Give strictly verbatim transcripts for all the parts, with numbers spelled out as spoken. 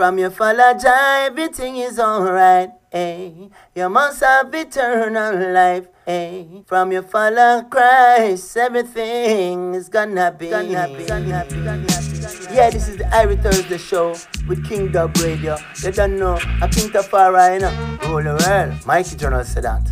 From your follow Jah, everything is alright. Hey, you must have eternal life. Hey, from your follow Christ, everything is gonna be. Gonna be, gonna be, gonna be. Yeah, this is the Irie Thursday show with King Dub Radio. You don't know, I King Tafari, you know. Rule the world. Mikey Journal said that.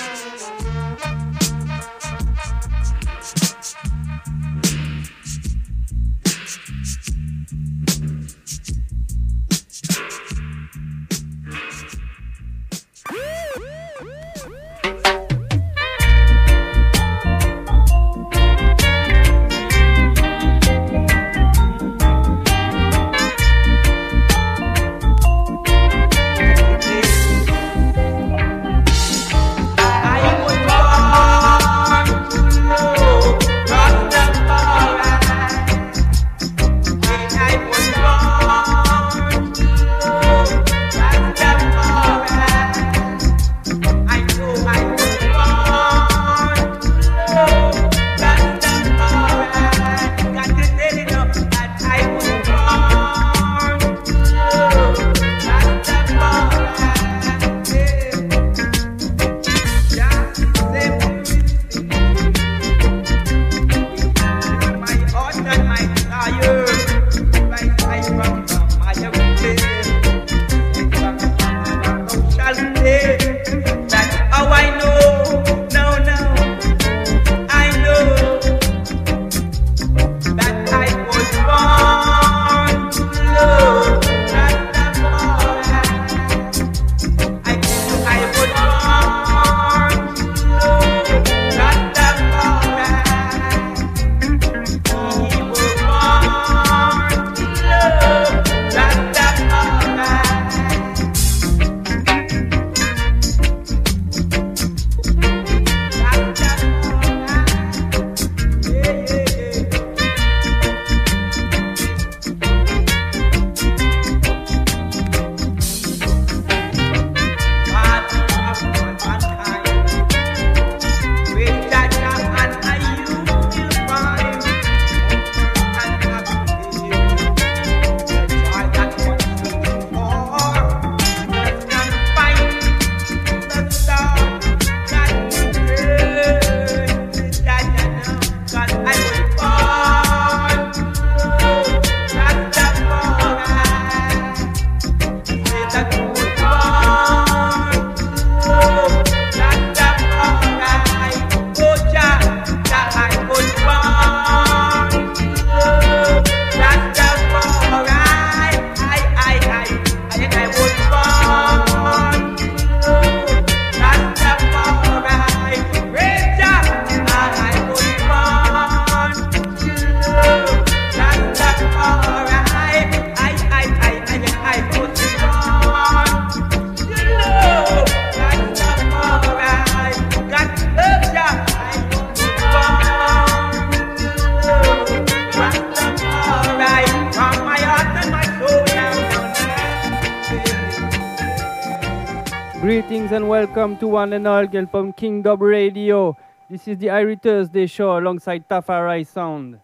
Greetings and welcome to one and all girl from King Dub Radio. This is the Irie Thursday show alongside Tafari Sound.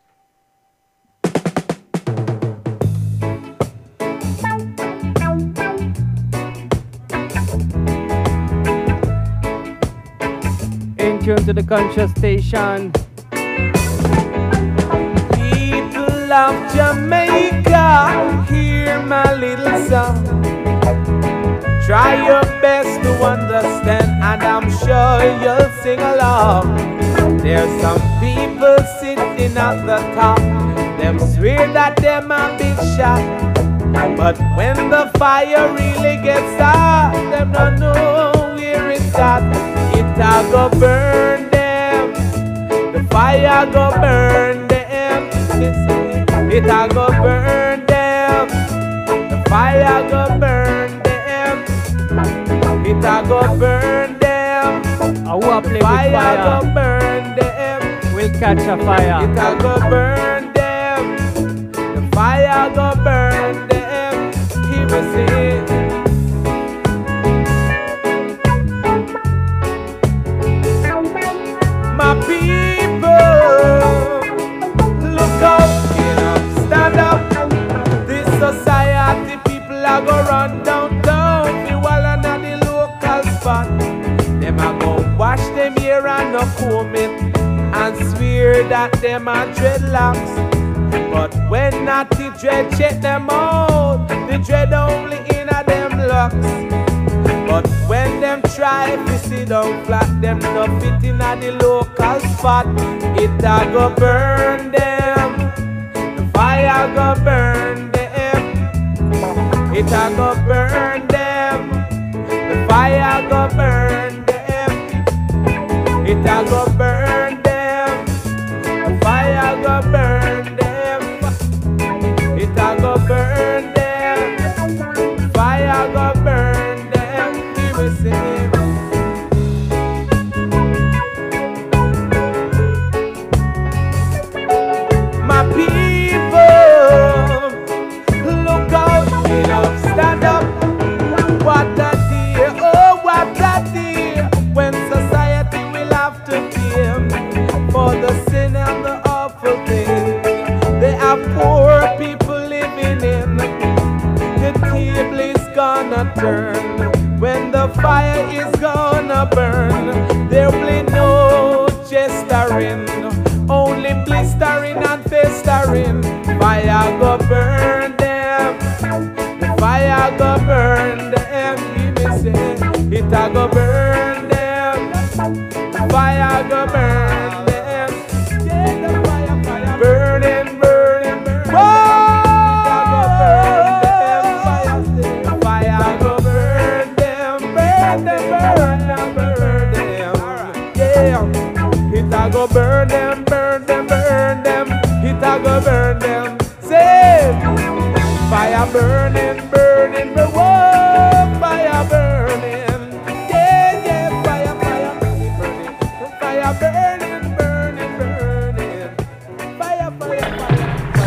In tune to the conscious station. People of Jamaica, hear my little song. Try your best to understand, and I'm sure you'll sing along. There's some people sitting at the top, them swear that them a big shot, but when the fire really gets hot, them don't know where it's at. It a go burn them, the fire go burn them. It a go burn them, the fire go burn them. It a go burn them. I will play fire with fire. Go burn them. We'll catch a fire. It a go burn them. The fire go burn them. Hear me sing. My people, look up, get up, stand up. This society people are go run downtown, the wall and the local spot. Them a go wash them hair and no comb it, and swear that them a dreadlocks. But when natty dread check them out, the dread only in a them locks. But when them try to sit down flat, them no fit in a the local spot. It a go burn them, the fire go burn them. It a go burn them, the fire go burn them. It a go burn them, the fire go burn them. It a go burn them, fire go burn them. He will say, my people, look out, get up, stand up. What a day, oh what a day, when society will have to pay for the sin and the awful thing they have poor people living in. The table is gonna turn when the fire is gonna burn. There will be no jestering, only blistering and festering. Fire go burn them, the fire go burn them. Give me say, it a go burn them, the fire go burn them. Yeah, the fire, fire burning, burning, burning. Whoa! Fire go burn them, burn them, burn them, burn them. Yeah, it a go burn them, burn them, burn them. It a go burn them. Say, fire burning, burning, burn. Whoa, fire burning. Yeah, yeah, fire, fire burning, burning. Fire burning, burning, burning. Fire, fire, fire, fire.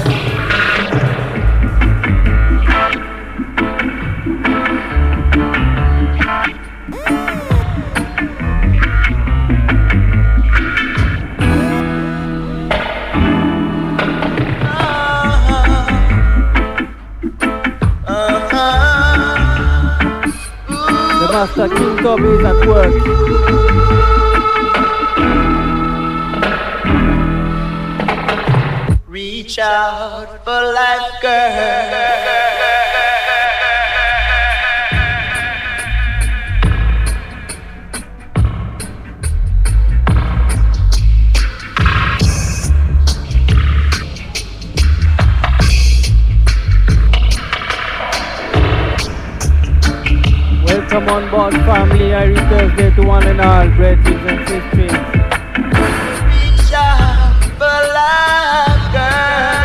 The Master King Toby is at work. Reach out for life, girl. Welcome on board, family. I return there to one and all, brethren and sisters. Reach out for life, girl.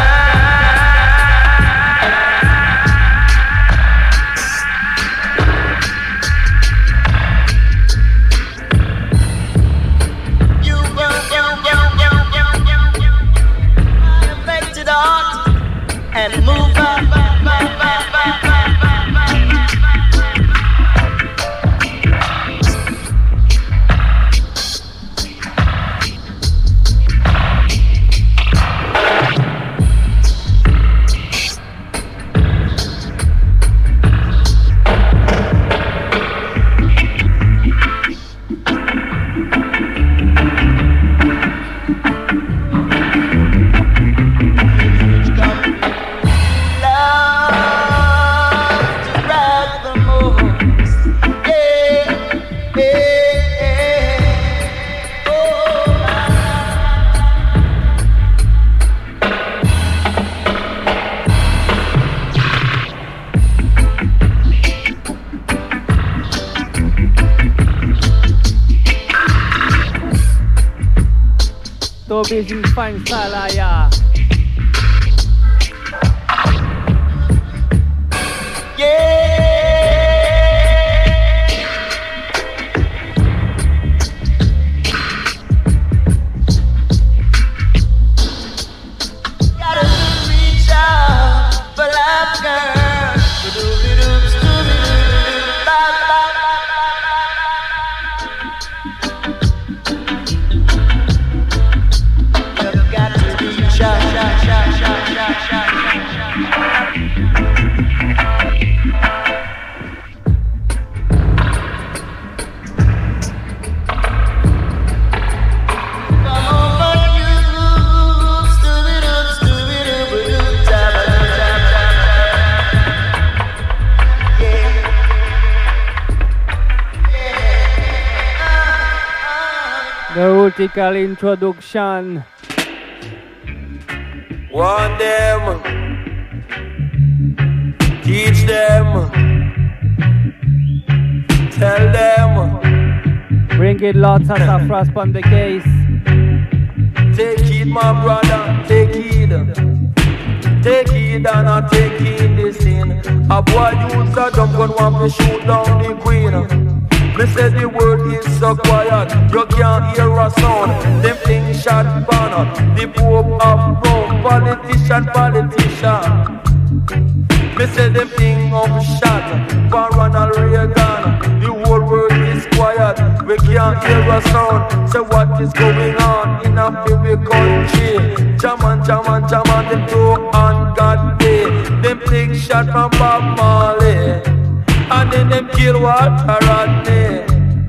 You burn, you, you, you, you, you, you. I affected heart and move on. Toby's in fine style, ah, yeah. You've got to reach out. Vertical introduction. Warn them, teach them, tell them. Bring it lots of Safras on the case. Take heed, my brother, take heed. Take heed and I take heed this scene. A boy use a jump gun want to shoot down the queen. Me say the world is so quiet, you can't hear a sound. Them things shot banner, the Pope of Rome, politician, politician. Me say them thing up shot for Ronald Reagan. The whole world is quiet, we can't hear a sound. So what is going on in a very country? Jaman, Jaman, Jaman, them two on God day. Them things shot from Bob Marley, and then them kill Walter Rodney.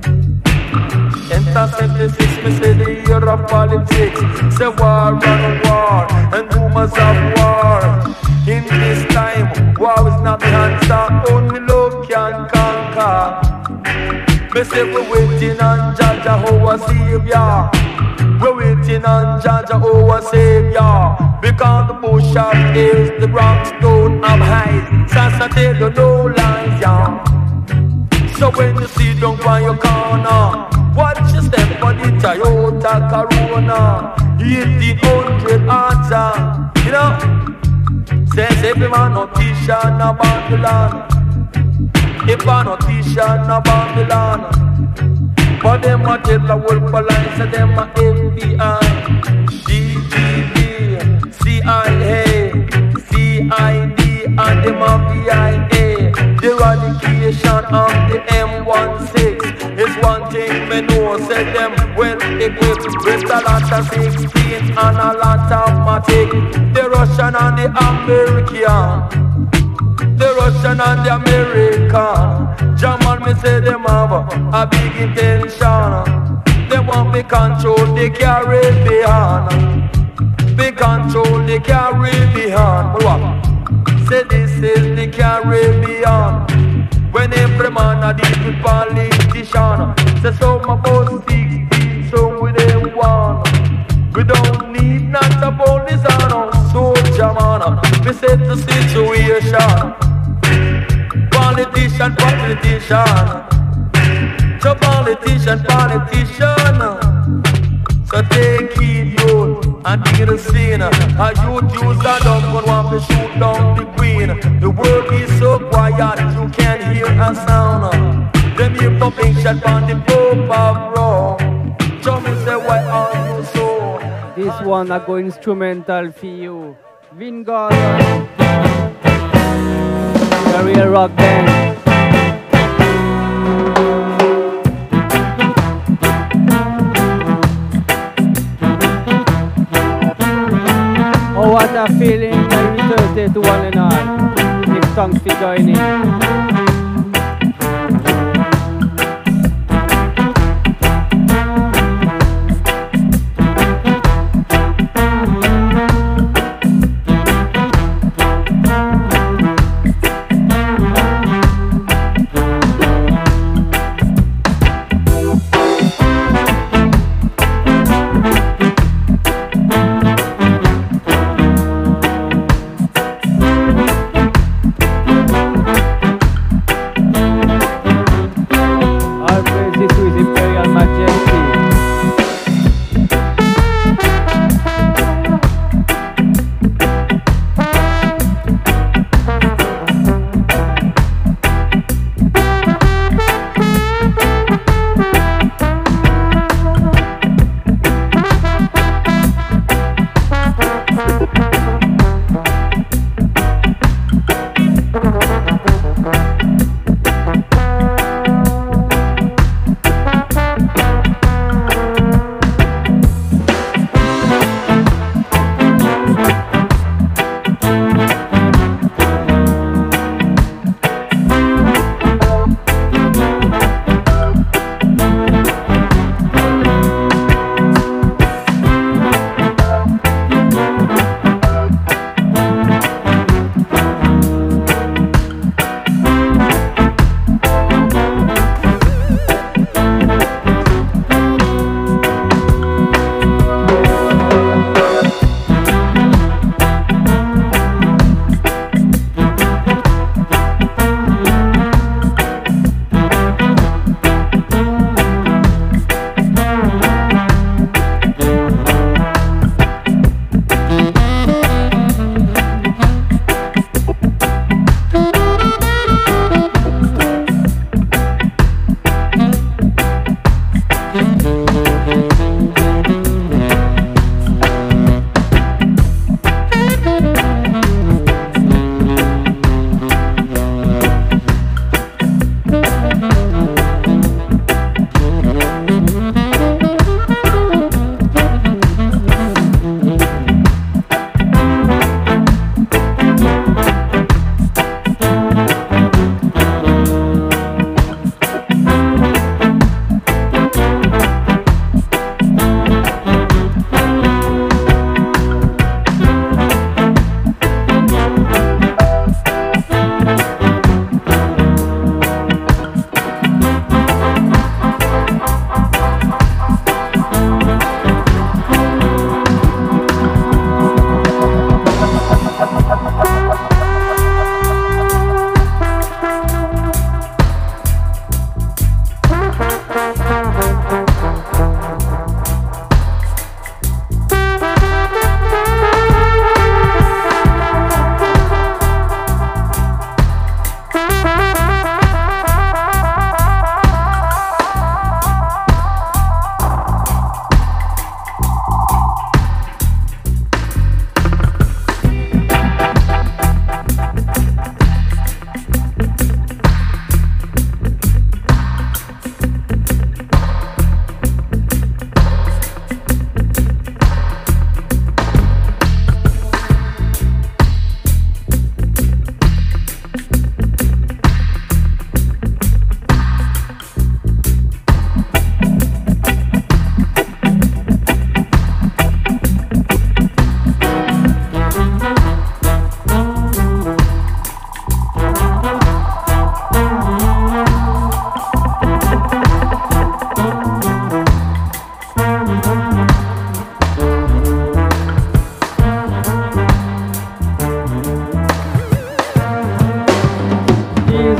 Enter seventy-six, me say the year of politics. Say war and war, and rumors of war. In this time, war is not the answer, only love can conquer. Me say we're waiting on Jaja, our Savior. We're waiting on Jaja, our Savior. Because the bush of hills, the rock stone of heights. Sasa tell you no lies, yeah. So when you see don't go on your corner, watch your step for the Toyota Corona. eighteen hundred answer, you know. Says every man no Tisha na Babylon. If I no Tisha na Babylon. But them a tell the world for life, so them a F B I, D G D, C I A, C I D, and them a V I A. The eradication of the M sixteen is one thing me know. Say them well equipped with a lot of sixteen and a lot of matic. The Russian and the American, the Russian and the American. German me say them have a big intention. They want me control the Caribbean, be control the Caribbean. Say this is the Caribbean. When every man a deal with politician, say some about sixteen, some with them one. We don't need not a police and no soldier man. We set the situation. Politician, politician. So politician, politician. So take heed, youth, and dig the scene. A youth use a dumb gun want to shoot down the queen. The world is so quiet, you can't hear a sound. Them hear pumping shot on the Pope of Rome. Show me say why are you so? This one I go instrumental for you. Vingard, career rock band. Oh, what a feeling! Every Thursday to one and all. Big thanks for joining.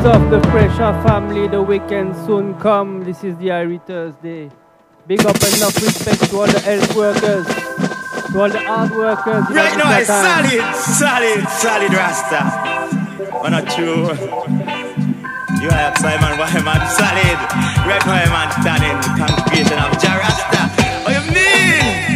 members of the Pressure family, the weekend soon come. This is the Irie Thursday. Big up enough respect to all the health workers, to all the hard workers. Right now, it's solid, solid, solid Rasta. But not true. You are Simon, why man solid? Right now, man standing the congregation of Jah Rasta. What you mean?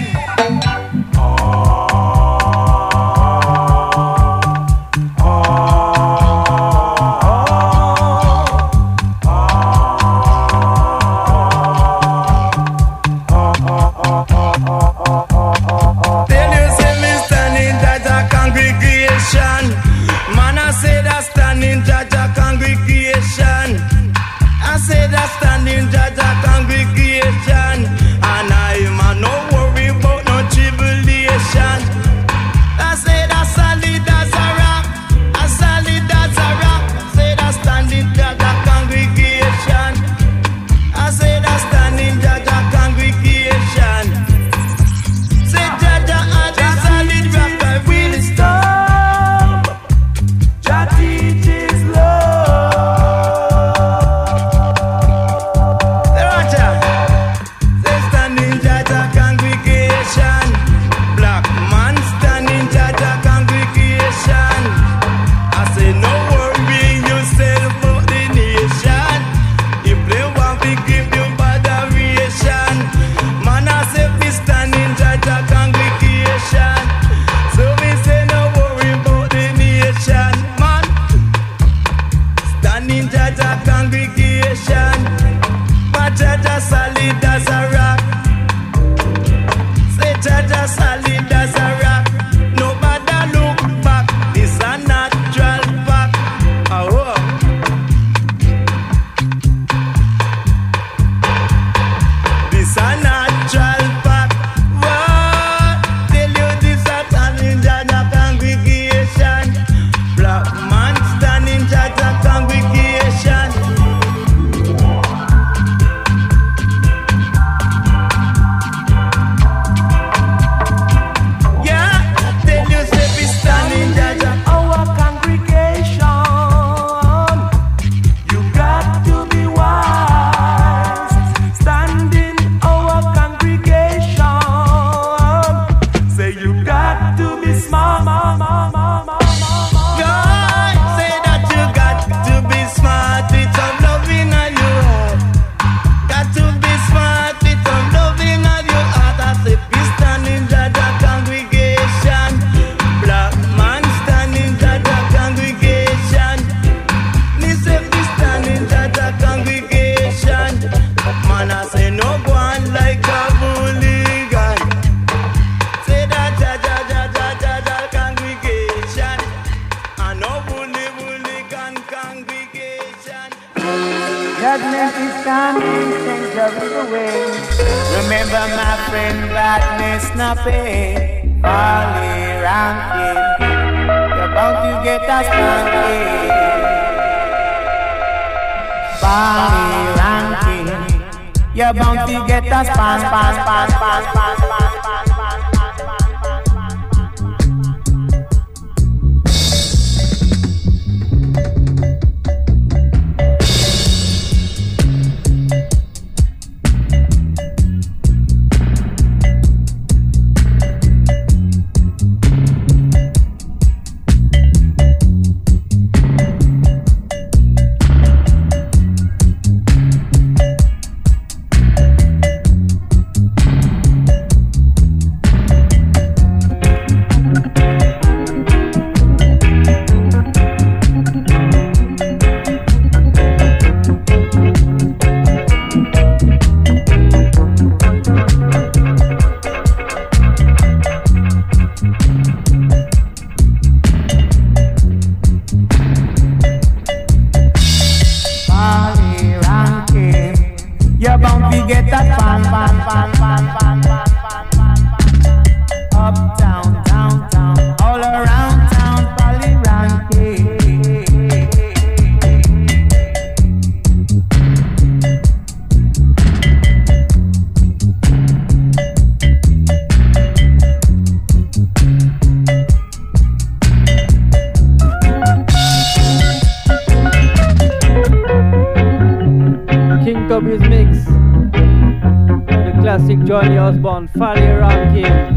W's mix. The classic Johnny Osborne, Fally Ranking.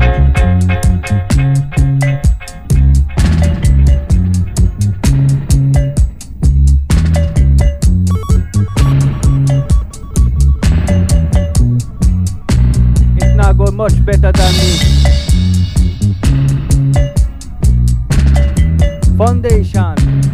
It's not going much better than this. Foundation.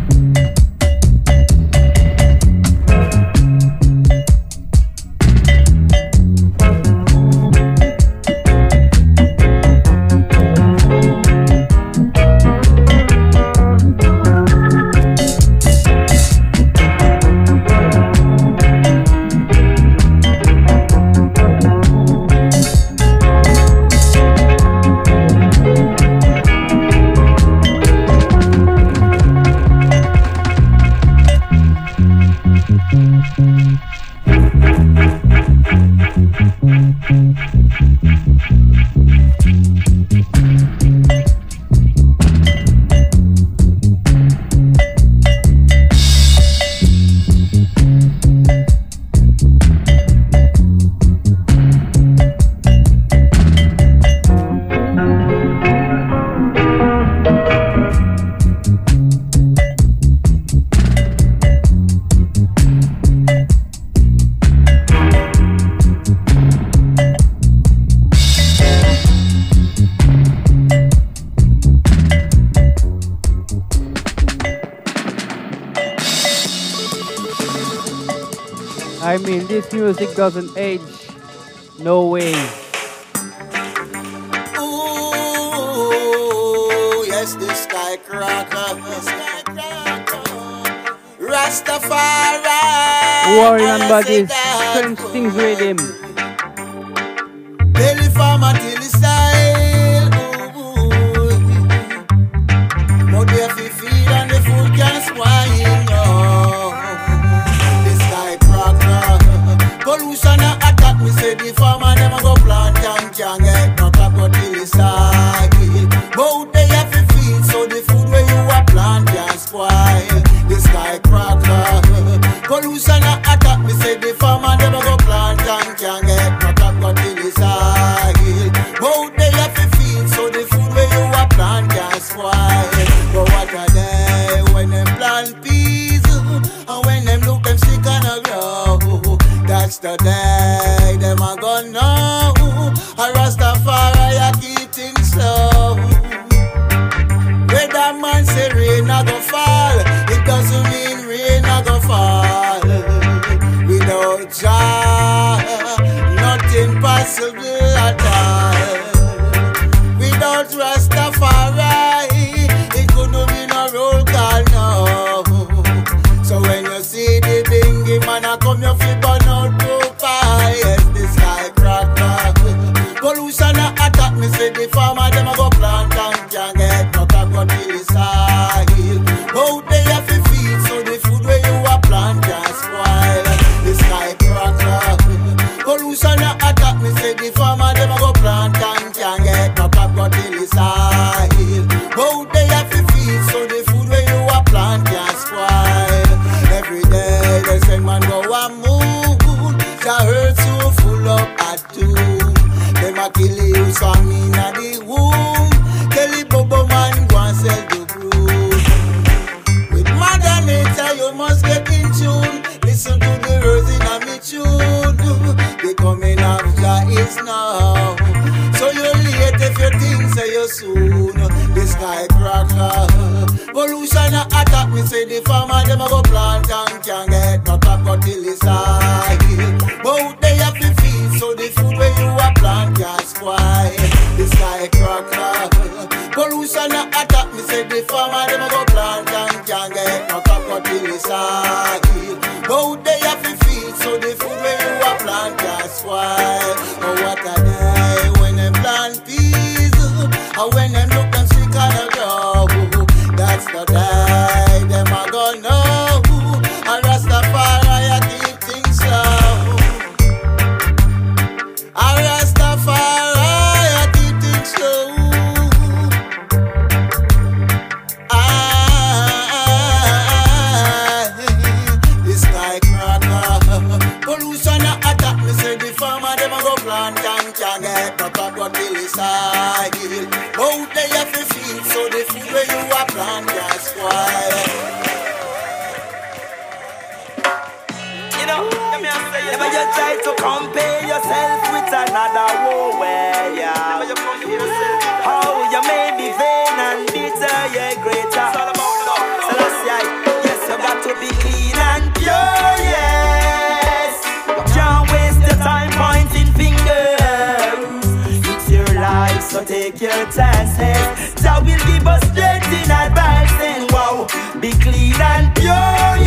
I mean, this music doesn't age. No way. Ooh, yes, the sky cracker. Rastafari. Warrior and bodies, strange things with him. Belly farmer till the style. But they fi feed and the food can spoil. No. Pollution a attack me, say the farmer never go plant and can't get no crop but till it's cycle. But they have to feed, so the food where you a plant can spoil. The sky cracker. Pollution a attack me, say the farmer never go plant and can't get no crop but till it's cycle. But they have to feed, so the food where you a plant can spoil. But what a day when them plant peas, and when them look them sick and a grow. That's the day them a gonna know a Rastafari a keep things slow. When that man say rain a go fall, it doesn't mean rain a go fall. Without Jah, nothing possible at all. Without Rastafari, it couldn't be no roll call, no. So when you see the bingy man a come, you feel burn out profile. Yes, the sky cracker. Pollution a attack me, say the farmer them a go plant and can't get no crop but till it's soil. Out they have to feed, so the food where you a plant can spoil. The sky cracker. Pollution a attack me, say the farmer them a go plant and can't get no crop but till it's soil. Out they have to feed, so the food where you a plant can spoil. Every day they say man go a moon, the earth so full of tattoo. Them a kill you some inna the womb. Tell the bobo man go and sell the brood. With mother nature you must get in tune. Listen to the words in a me tune. The coming of Jah is now. So you late if you think say you soon. The sky cracker. Pollution a attack me, say the farmer them a go plant and can't get no crop but till it's cycle. But they have to feed, so the food where you a plant can spoil. The sky cracker. Pollution a attack me, say the farmer them a go plant and can't get no crop but till it's cycle. But they have to feed, so the food where you a plant can spoil. Oh what a day when them plant peas, and when them look them sick and a grow. That's the day them a gonna know a Rastafari a keep things slow. A Rastafari a keep things slow. plan can can get no top what kill is I kill. Both they have to feel so the food where you a plan can spoil. You know, never you try to compare yourself with another warrior. How you may be vain and bitter, you're greater. So let's say, yes, you got to be clean and pure, yes. You can't waste your time pointing fingers. It's your life, so take your chances. That will give us strength in advance. And wow, be clean and pure,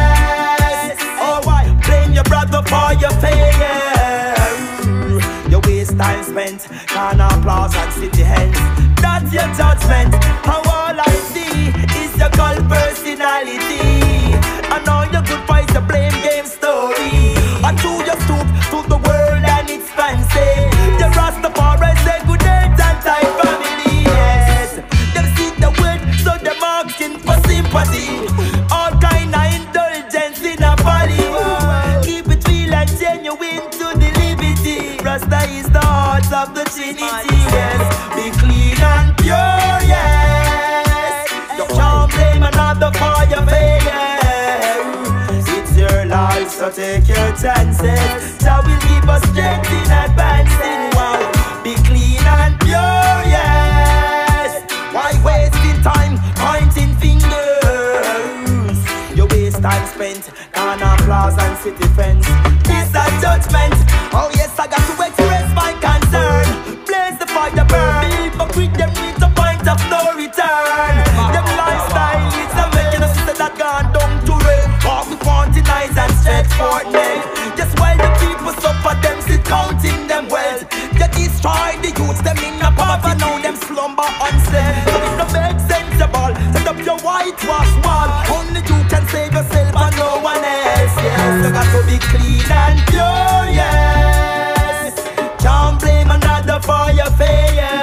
yes. Oh, why? Blame your brother for your failure. Your waste time spent, can applause and city hands. That's your judgment. How all I see is your cold personality. And all your good fights, the blame game story. And to your stoop to the world and its fancy. The Rastafari say good day and time family. Yes, them see the word, so them asking for sympathy. All kind of indulgence in a body. Keep it real and genuine to the liberty. Rasta is the heart of the Trinity. Yes, be clean and pure. Yes, you can't blame another for your failure. It's your life, so take your chances. That will give us strength in advancing. Wow, be clean and pure. Yes, why wasting time pointing fingers? Your waste time spent on applause and city fence. This a judgment. Oh yes, I got to express my concern. Blaze the fire burn. The hypocrite them need a point of no return. Them lifestyle is a making us say that gone down to rain. Walk with wanting eyes and stretch forth neck. Just while the people suffer, them sit counting them wealth. They destroy the youths, them in a poverty, now them slumber unslept. So it don't make sensible. Set up your whitewash wall. Only you can save yourself and no one else. Yes, you got to be clean and pure. Yes, can't blame another for your failure.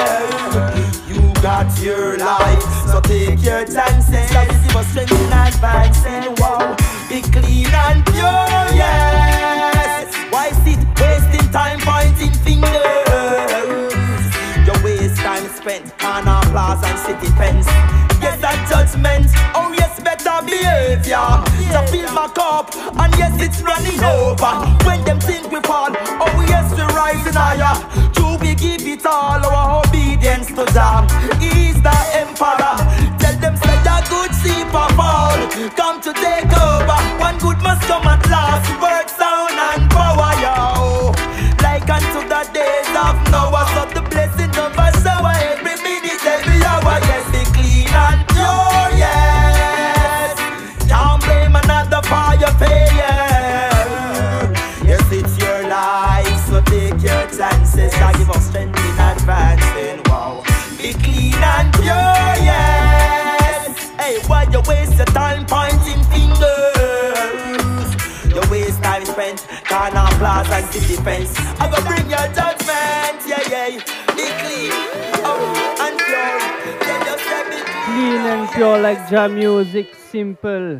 You got your life, so take your chances. That is give us strength in advancing. Wow, be clean and pure. Yes, why sit wasting time pointing fingers? Your waste time spent on applause and city fence. Yes, that judgment. Oh yes, better behavior. To fill my cup, and yes, it's running over. When them think we fall, oh yes, we're rising higher. Do we give it all our obedience to Jah? He's the emperor. Tell them say a good sleep or fall. Come to take over. One good must come at last. Word, sound and power, yo. Like unto the days of Noah, so the blessing of us shower every minute, every hour. Yes, be clean and pure. Yes, can't blame another for your failure. Yes, it's your life, so take your chances. I give us strength in advancing. Wow, be clean and pure. Yes, hey, why you waste your time pointing fingers? Your waste time spent on applause and city fence. I go bring your judgment. Yeah, yeah, be clean oh, and pure. Yeah, just let me Clean and pure like Jah music, simple.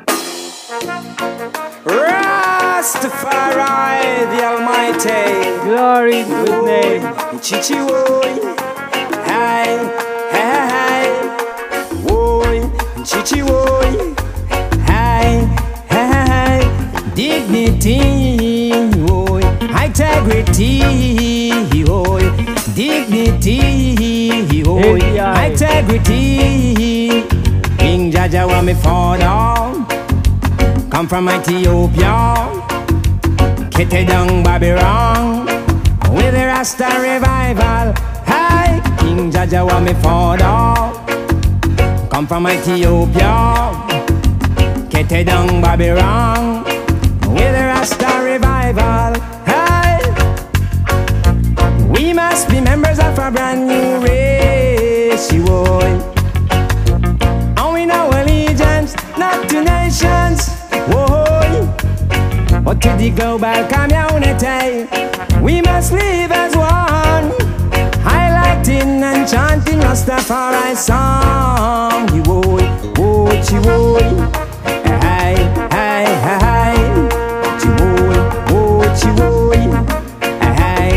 Rastafari, the Almighty. Glory to His name. Chichi woy, hi, hi, hi. Woy, chichi woy, hi, hi, hi. Dignity, woy, integrity, woy, dignity, woy, integrity. King Jaja want me fall down. Come from Ethiopia, kitted down Babylon, with the Rasta revival. Hi, King Jaja want me fall down. Come from Ethiopia, kitted down Babylon, with the Rasta revival. Hi, we must be members of a brand new race, you boy. And we know allegiance, not to nations. Whoa, but to the global community, we must live as one, highlighting and chanting Rastafari song. You woy, woy, you woy, hey, hey, hey, you woy, woy, you woy, hey,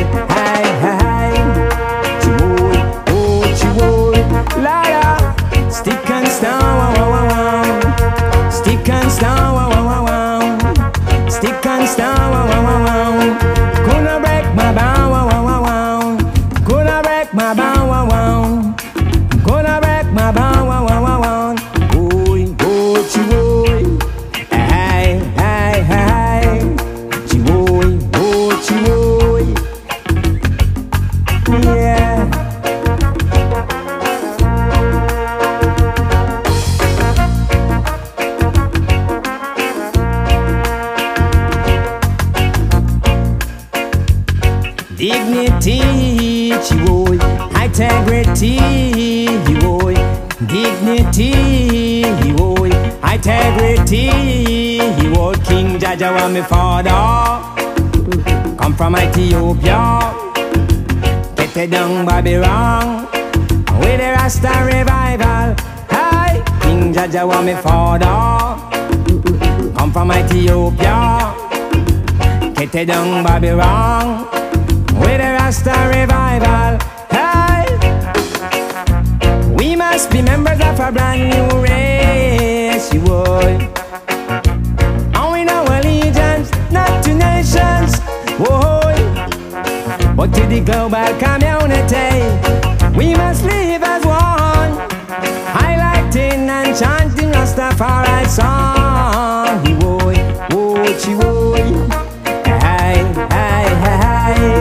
Dignity, boy, integrity, boy, dignity, boy, integrity, boy. King Jaja was my father, come from Ethiopia, get it down Babylon, with the Rasta revival. Hey, King Jaja was my father, come from Ethiopia, get it down Babylon, with a Rasta revival. Hey, we must be members of a brand new race, you boy. And we know allegiance, not to nations, boy, but to the global community. We must live as one, highlighting and chanting Rastafari song, boy, boy, boy. Hey, hey, hey, hey.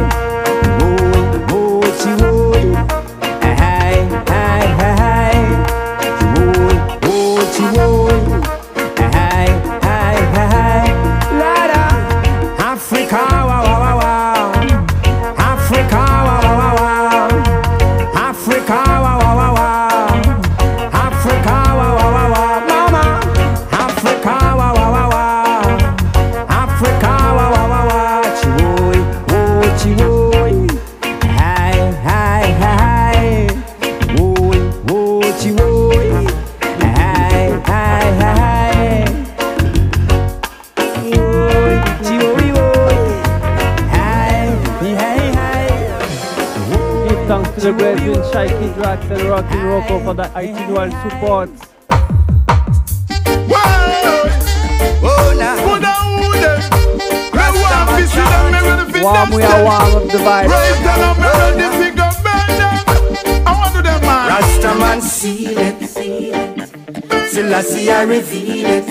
The brethren Shaky Drax and Rockin' Rocco for the itineral support. Warm, we are warm up the vibe. Rastaman seal it, Selassie I reveal it.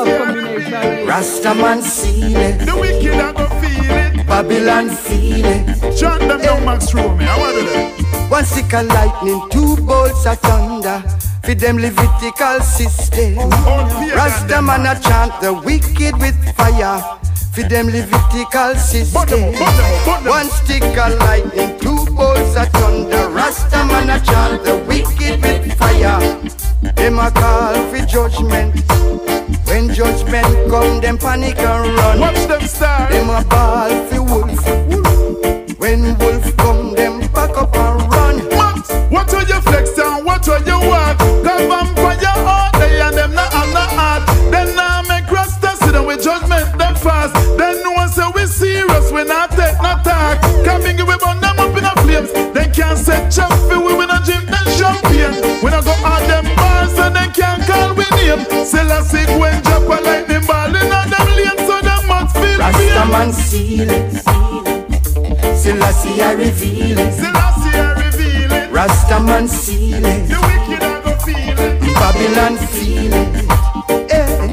Rastaman seal it, the wicked are gonna feel it. Babylon feel it. Chant them down, Max Rome. I want to do that. One stick of lightning, two bolts of thunder. For them Levitical system. Rastaman a chant the wicked with fire. For them Levitical system. One stick of lightning, two bolts of thunder. Rastaman a chant the wicked with fire. Them a call for judgment. When judgment come, them panic and run. Watch them start. Them a ball for wolf. When wolf come, them pack up and run. Max, what will you flex down? What will you walk? Come vampire all day and them not have no heart. Then now make Rasta sit down with judgment, them fast. Then no one say we serious, we not take no talk. Coming we burn them up in the flames. They can't say chop for we, we not drink them champagne. We not go out them bars and they can't call we name. Selassie when drop a lightning ball in on them lanes so them must feel Rastaman seal it. Selassie I reveal it. Selassie I reveal it. Rastaman seal it. The wicked are gonna feel it. Babylon feel it. Hey.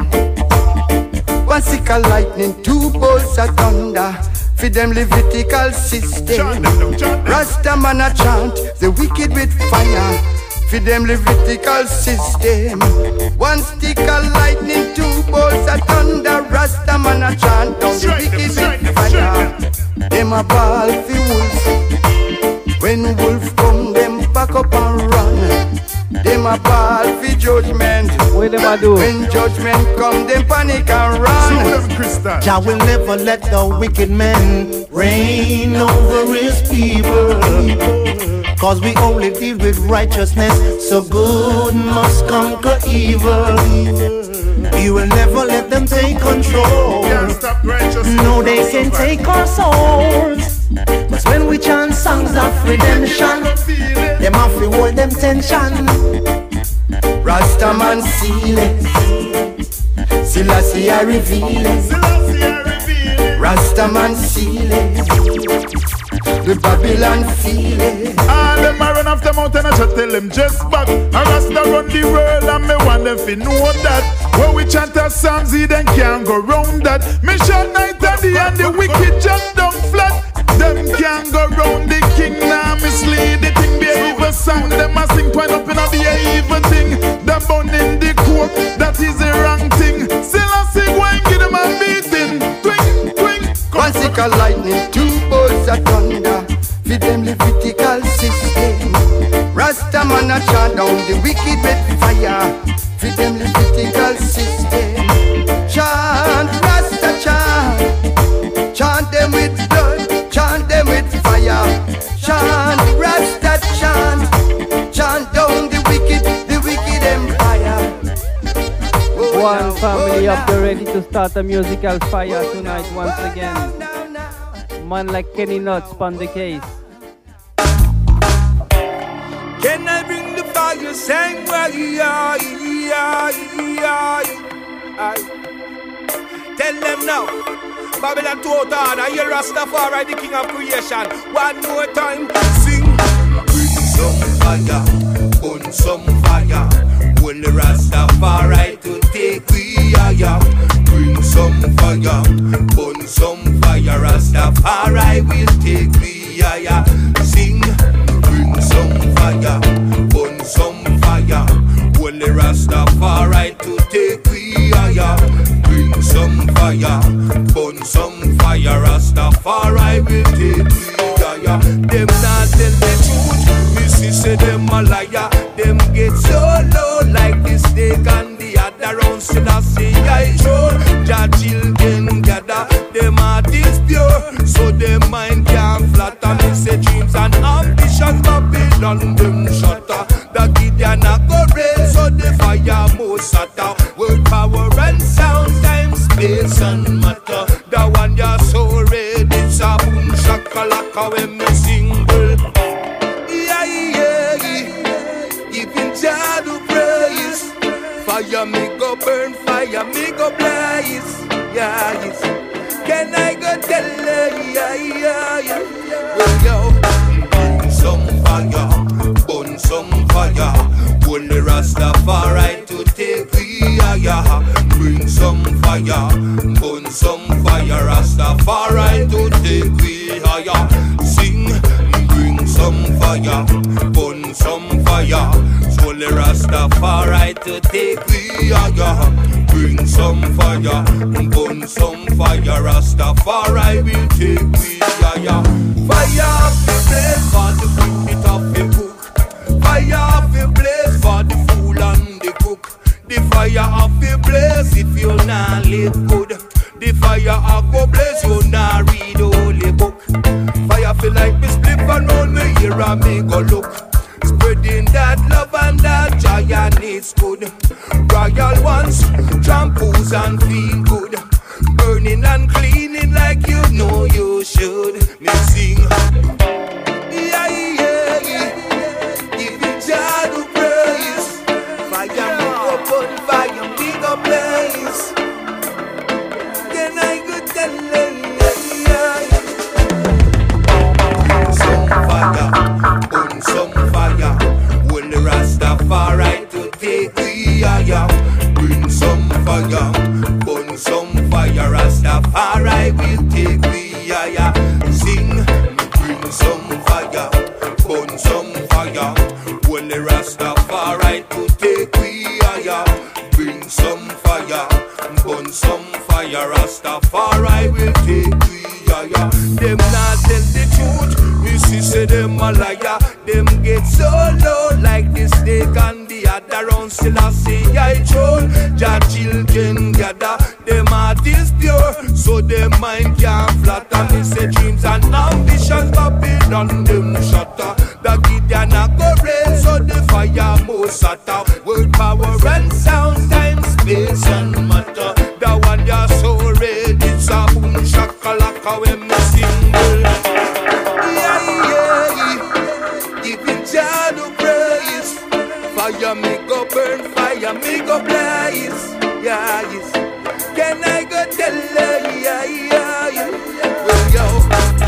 One stick of lightning, two bolts of thunder. For them Levitical system. Rastaman a chant the wicked with fire. For them Levitical system. One stick of lightning, two bolts of thunder. Rastaman a chant down the wicked with fire. Them a ball for wolf. When wolf come, them pack up and run. Them a ball for judgment. What them a do? When judgment come, them panic and run. Jah will never let the wicked man reign over his people. Cause we only deal with righteousness, so good must conquer evil. He will never let them take control. No, they can take our souls. But when we chant songs of redemption, them have to hold them tension. Rastaman seal it. Selassie I reveal it. Rastaman seal it. The Babylon feel it. All them a run off the mountain, I just tell them just back. And Rasta run the world and me want them to know that. When we chant our songs, he then can't go round that. Me shot night and day and the wicked just down flat. Them can't go round the king, now mislead the thing. Be a evil song, them a sing point up in a be a evil thing. Them bun in the court, that is the wrong thing. Still I sing, go and give them a beating. Twing, twing. One stick of lightning, two bolts of thunder. a chant down the wicked with fire. For them the political system. Chant, Rasta chant. Chant them with blood, chant them with fire. Chant, Rasta chant. Chant down the wicked, the wicked empire. Oh, One now, family oh, up there now. ready to start a musical fire Oh, tonight now, once oh, again. now, now, now. Man like Kenny Nuts on the case. Can I bring the fire? Sing well, yeah, yeah, yeah, yeah. Tell them now, Babylon Total, I hear Rastafari, the king of creation. One more time, sing. Bring some fire, burn some fire. Will the Rastafari to take we higher? Bring some fire, burn some fire. Rastafari will take we higher. Sing. Bring some fire, burn some fire. Will the Rastafari to take we higher? Bring some fire, burn some fire. Rastafari will take we higher. Them not tell the truth, me say them a liar. Them get so low like the snake and the other round. Still I say I troll. Jah children gather, them heart is pure, so them mind can't flatter. Me say dreams and ambitions Babylon them shatter. The Gideon a go raise, so the fire most hotter. World power and sound, time, space and matter. The one ya so red, it's a boom shakalaka when me single. Yeah, yeah, yeah. Giving Jah the praise. Fire me go burn, fire me go blaze. Yeah, yes. Can I go tell her? Yeah, yeah, yeah. Well, yo, burn some fire, burn some fire. Will the Rastafari to take we higher? Bring some fire, burn some fire. Rastafari to take we higher. Sing, bring some fire, burn some fire. Will the Rastafari to take we higher? Bring some fire, burn some fire. Rastafari will take we higher. Fire off the blaze for the food it off the cook. Fire off the blaze for the fool and the cook. The fire off the blaze if you not live good. The fire off the blaze you not read holy book. Fire feel like me split and roll me here and me go look. Spreading that love and that joy and it's good. Royal ones, shampoos and feel good. Burning and cleaning like you know you should. Me sing. Yeah, yeah, yeah. Giving Jah the praise. Fire me up on fire, me go blaze. Can I go tell them? Yeah, yeah. Some fire, burn some fire. Will the Rastafari to take we higher? Bring some fire, burn some fire. Rastafari will take we higher. Sing, bring some fire, burn some fire. Will the Rastafari to take we higher? Bring some fire, burn some fire. Rastafari will take we higher. Them not tell the truth, me see say them a liar. Them get so low like the snake and the other round. Still I say I troll. Jah children gather, them heart is pure, so them mind can't flatter. Me say dreams and ambitions Babylon them shatter. The Gideon a go raise, so the fire most hotter. World power and sound, time, space and matter. The one ya so red, it's a boom shakalaka when me single. Yeah, yeah, yeah. Giving Jah the praise. Fire me go burn, fire me go blaze. Yeah, yes. Can I go tell her? Yeah, yeah, yeah. Well, yo.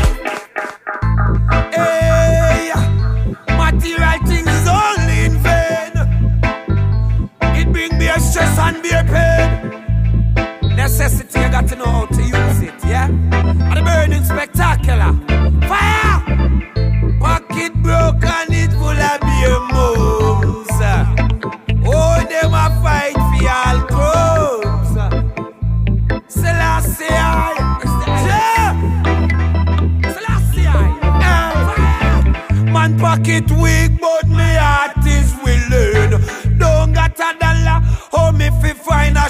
Hey, material things is only in vain. It bring me a stress and be a pain. Necessity, I got to know how to use it, yeah? And the burning spectacular. Fire! Pocket broke and it full of beer moves. Oh, them a fight for all crumbs. Selassie I, Selassie I, man pocket weak but me heart is weak.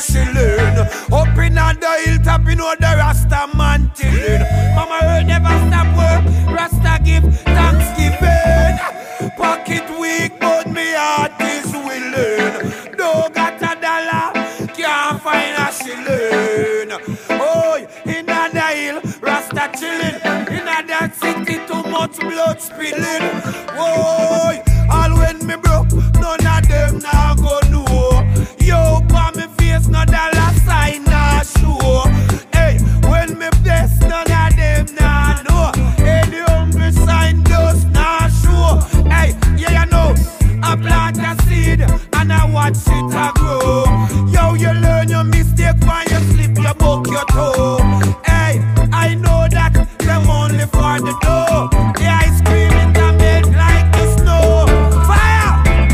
she learn. Up in the hilltop, you know the Rasta man chillin'. Mama heard never stop work, Rasta give thanksgiving. Pocket weak, but me heart is willing. Don't got a dollar, can't find a shilling. Oh, in the hill, Rasta chillin'. In that city, too much blood spilling. Oh, all when me broke, none of them now go know. Yo, pa me face, no dollar sign, nah show. Hey, when me bless, none of them nah know. Hey, the hungry sign just nah show. Hey, yeah, you know, I plant a seed and I watch it a grow. Yo, you learn your mistake when you slip, you buck your toe. Hey, I know that them only for the dough. The ice cream in the milk like the snow. Fire!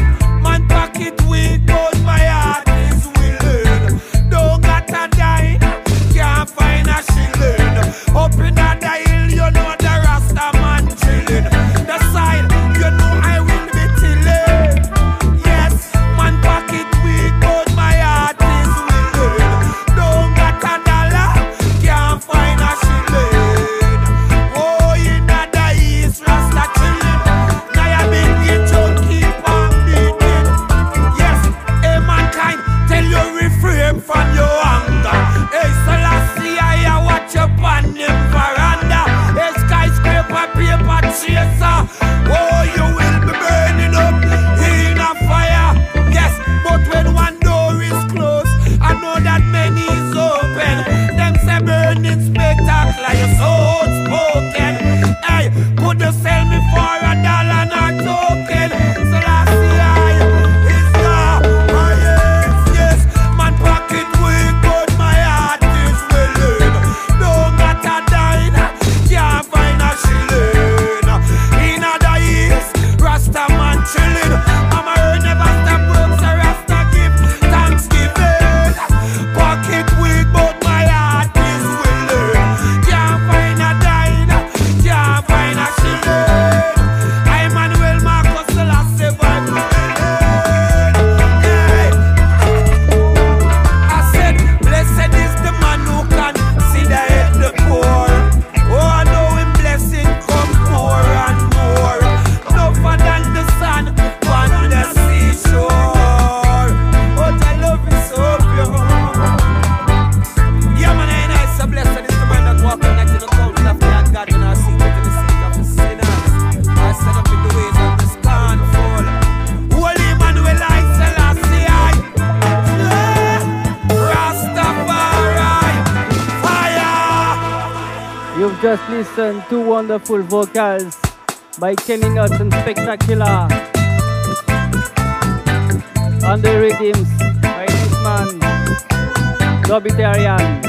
Man pocket weak, but my heart is willing. Don't got a dime, can't find a shilling. Up in the hill, you know the Rasta man chillin'. The side, you know I will be chillin'. Yes, man pocket weak, but my heart is willing. Don't got a dollar, can't find a shilling. Oh, in the east, Rasta chillin'. Now you been the jump, keep on beating. Yes, hey mankind, tell you refrain from your anger. Hey Selassie, I watch up on them veranda. Hey skyscraper, paper chaser. Oh, you will be burning up in a fire. Yes, but when one door is closed, I know that many is open. Them say burning spectacular, you're so outspoken. Hey, could you sell me for a dollar and a token? Selassie, I is the highest. Yes, man pocket weak, but my heart is willing. Don't got a dime, can't find a shilling. In the east, Rasta man chillin'. Mama heard never stop work, so Rasta give thanksgiving. Pocket weak, but my heart is willing. Can't find a dime, can't find a shilling. I Emmanuel Marcus Selassie vibe willing. Hey, I said, blessed is the man who can see the head the poor. Oh, I know him blessing come more and more. No further than the sun on the seashore. Oh, I love you so pure. Yeah, man, I know it's a blessing. It's the man that walk connected to the country of God. God when I see it in the seat of the sinners. I set up in the ways of the scornful. Holy Emmanuel, I Selassie, I Rastafari, fire. You've just listened to wonderful vocals by Kenny Nelson Spectacular. On the rhythms by this man, Dobitarian.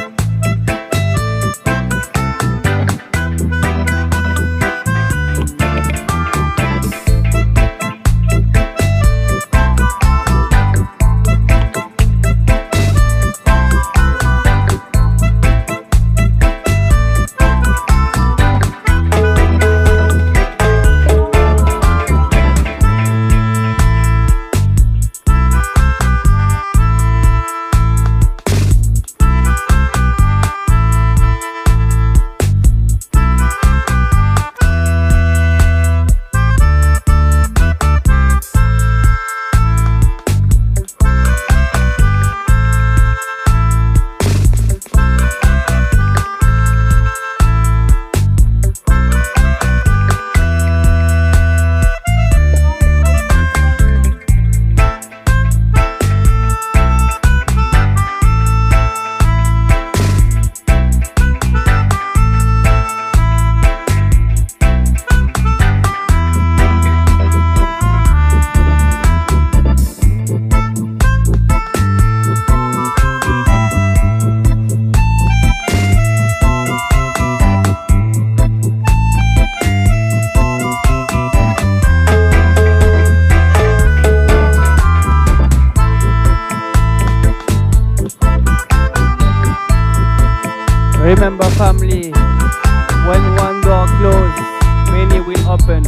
Remember, family, when one door closes, many will open.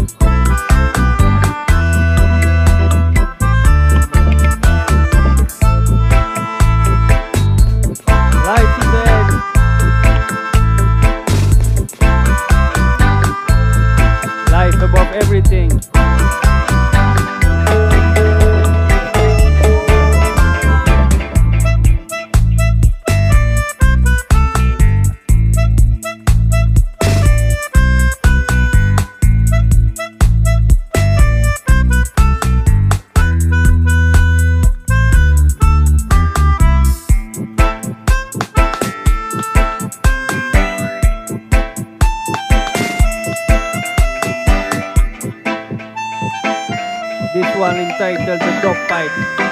titled The Dog Fight.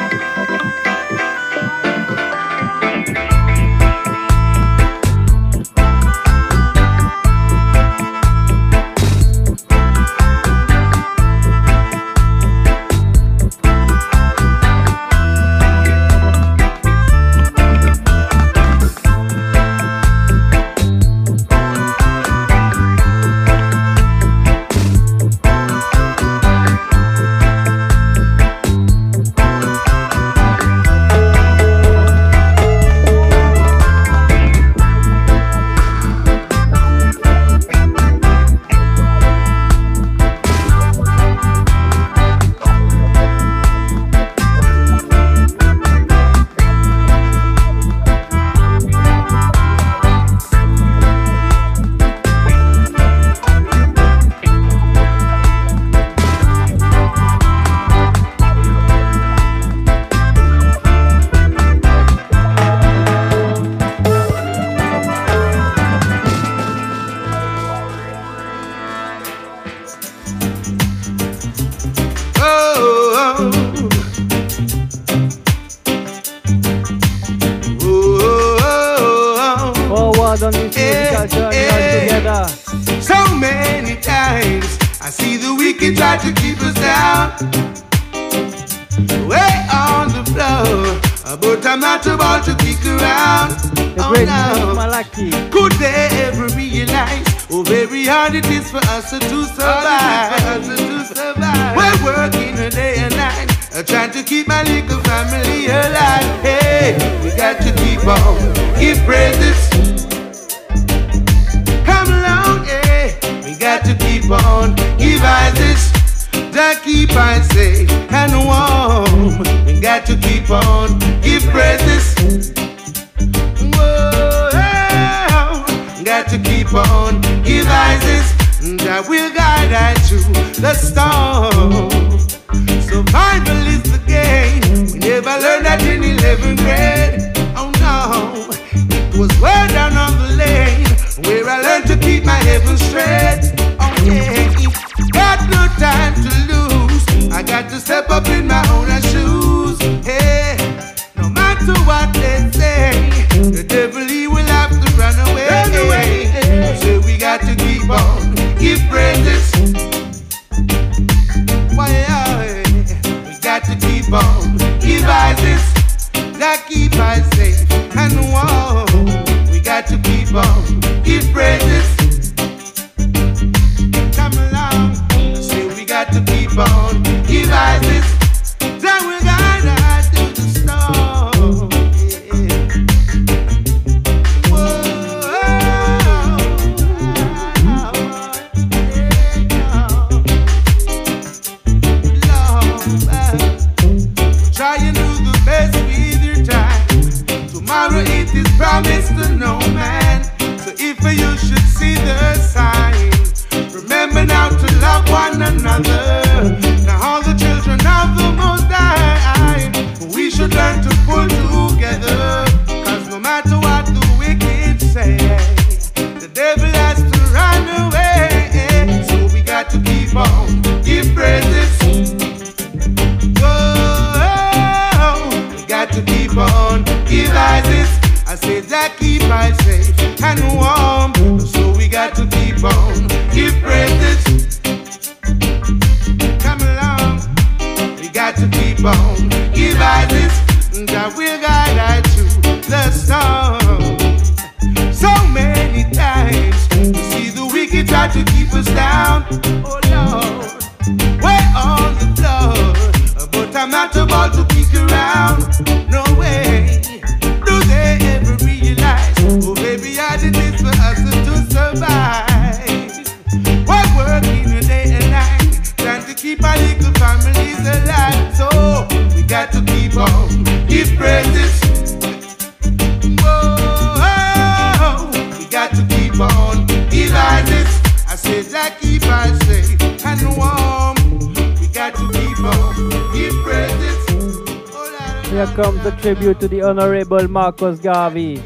Here comes the tribute to the Honorable Marcus Garvey.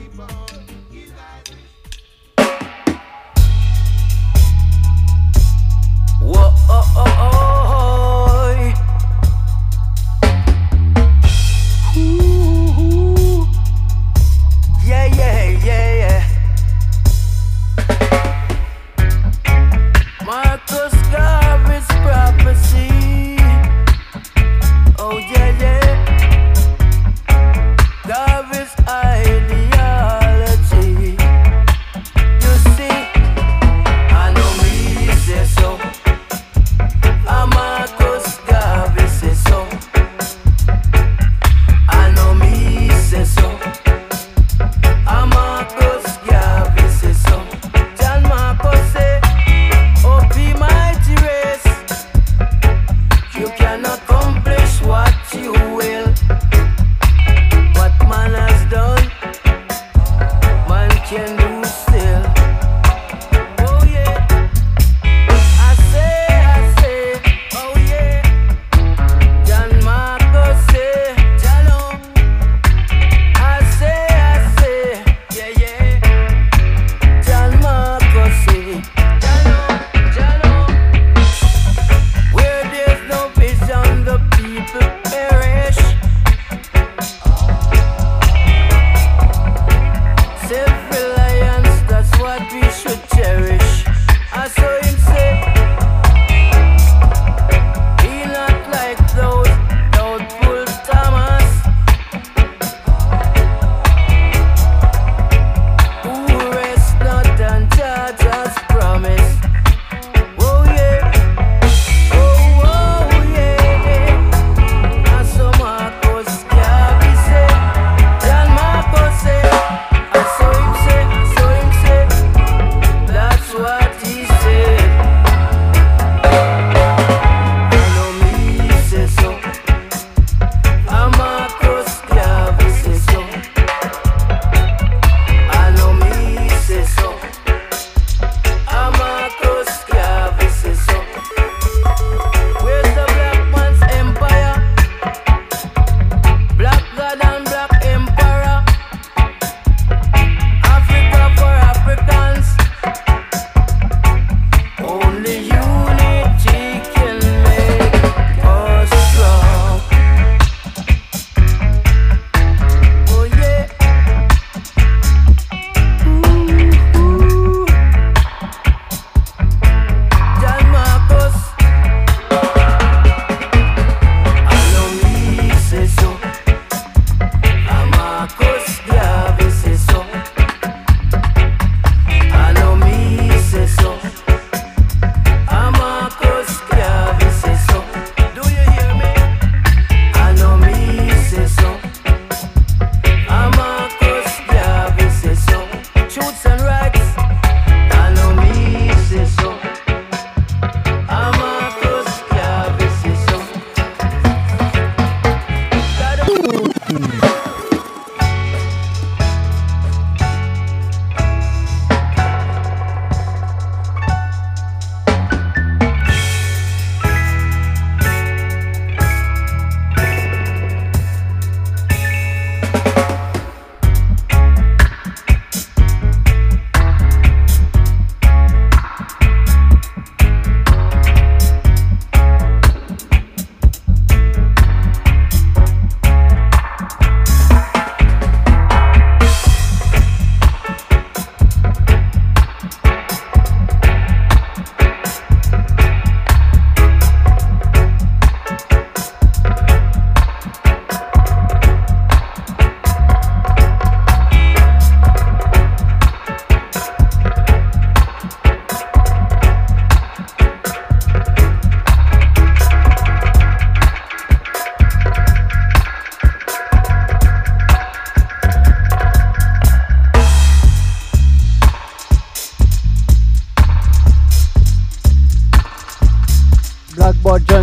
Whoa, oh, oh, oh.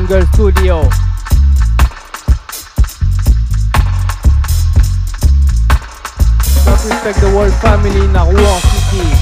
Jungle Studio. Love respect the whole family in Rouen City.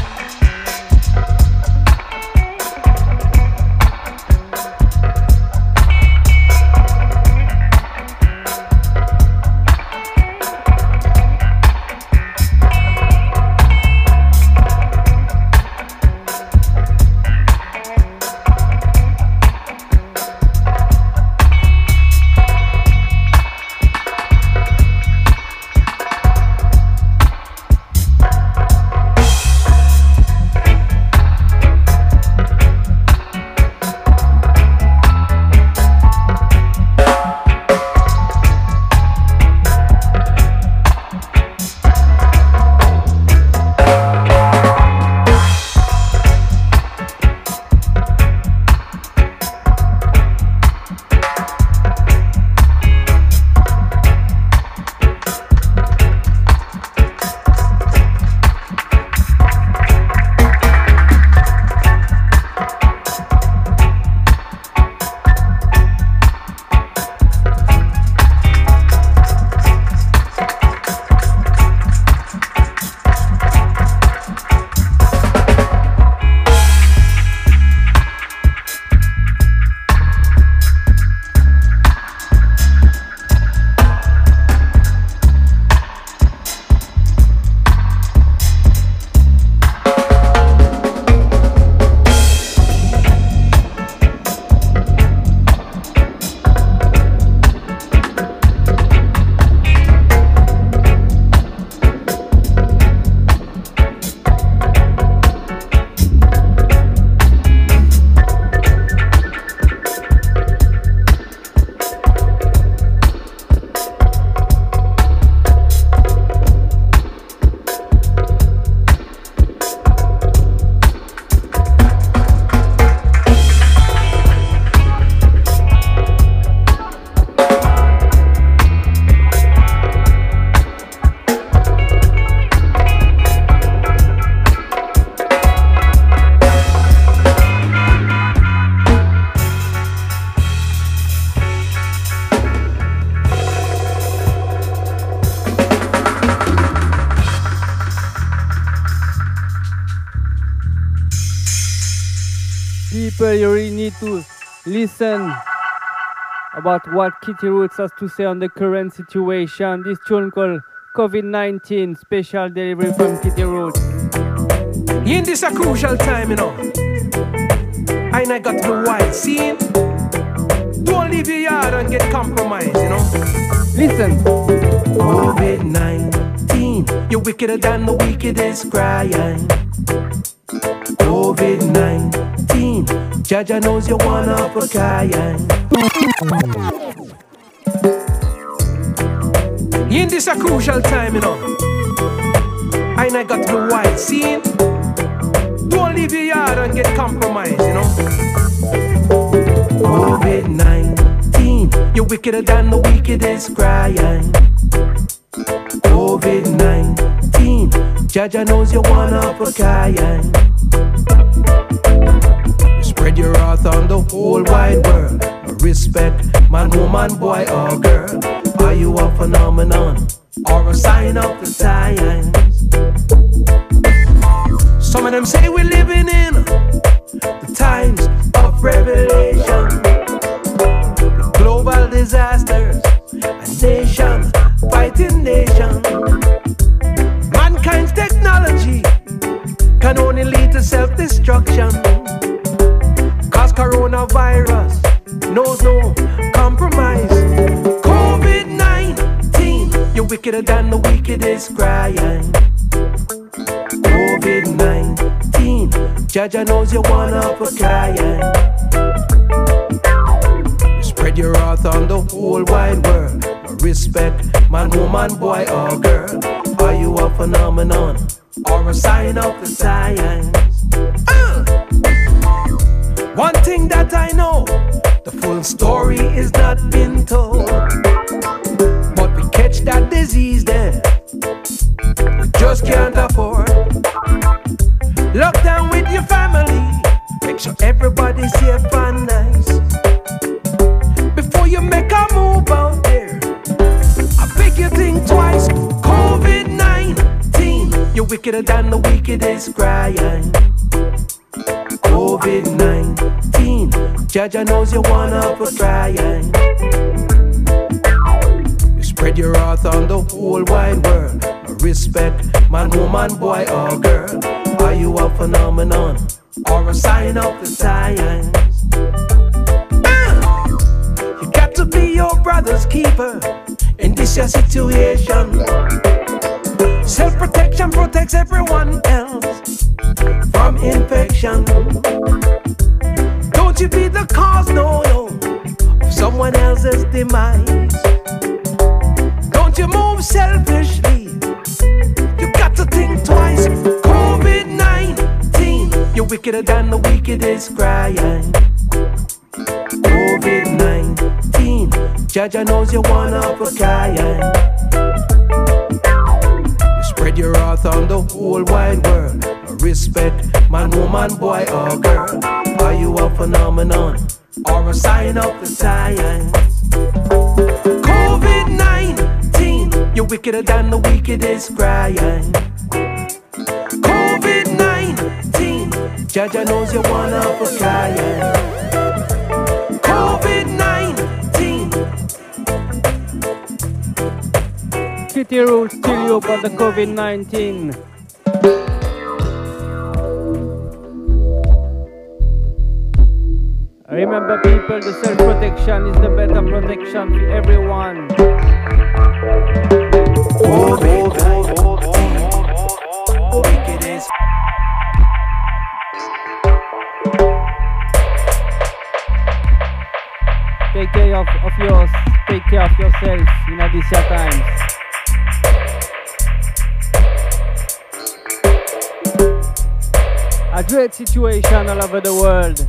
People, you really need to listen about what Kitty Roots has to say on the current situation. This tune called COVID nineteen, special delivery from Kitty Roots. In this a crucial time, you know, I ain't got to wide scene. Don't leave your yard and get compromised, you know. Listen. COVID nineteen, you're wickeder than the wickedest crying. COVID nineteen, Jaja knows you're one of a kind. In this a crucial time, you know, I ain't got to the wide scene. Don't leave your yard and get compromised, you know. COVID nineteen, you're wickeder than the wickedest crying. COVID nineteen, Jaja knows you're one of a kind. You spread your wrath on the whole wide world. Respect, man, woman, boy, or girl. Are you a phenomenon or a sign of the times? Some of them say we're living in the times of revelation. The global disasters, a nation fighting nation. Mankind's technology can only lead to self-destruction. Cause coronavirus knows no compromise. COVID nineteen, you're wickeder than the wickedest crying. COVID nineteen, Jaja knows you're one of a kind. You spread your wrath on the whole wide world. Respect, man, woman, boy, or girl. Are you a phenomenon or a sign of the times? Uh! One thing that I know, the full story is not been told. But we catch that disease there, we just can't afford. Lock down with your family, make sure everybody's safe and nice. you make a move out there, I beg you think twice. COVID nineteen, you're wickeder than the wickedest crying. COVID nineteen, Jaja knows you wanna for trying. You spread your wrath on the whole wide world. No respect, man, woman, boy, or girl. Are you a phenomenon or a sign of the times? Uh, you got to be your brother's keeper in this your situation. Self-protection protects everyone else from infection. Don't you be the cause, no, no, of someone else's demise. Don't you move selfishly, you got to think twice. COVID nineteen, you're wickeder than the wickedest crying. COVID nineteen, Jaja knows you wanna for crying. You spread your wrath on the whole wide world. No respect, man, woman, boy, or girl. Are you a phenomenon or a sign of the times? COVID nineteen, you're wickeder than the wickedest crying. COVID nineteen, Jaja knows you wanna for crying. COVID nineteen. Kitty Roots till you about the COVID nineteen. Remember people, the self-protection is the better protection for everyone. COVID nineteen, wickedest. Take care of, of yours, take care of yourself in these times. A great situation all over the world.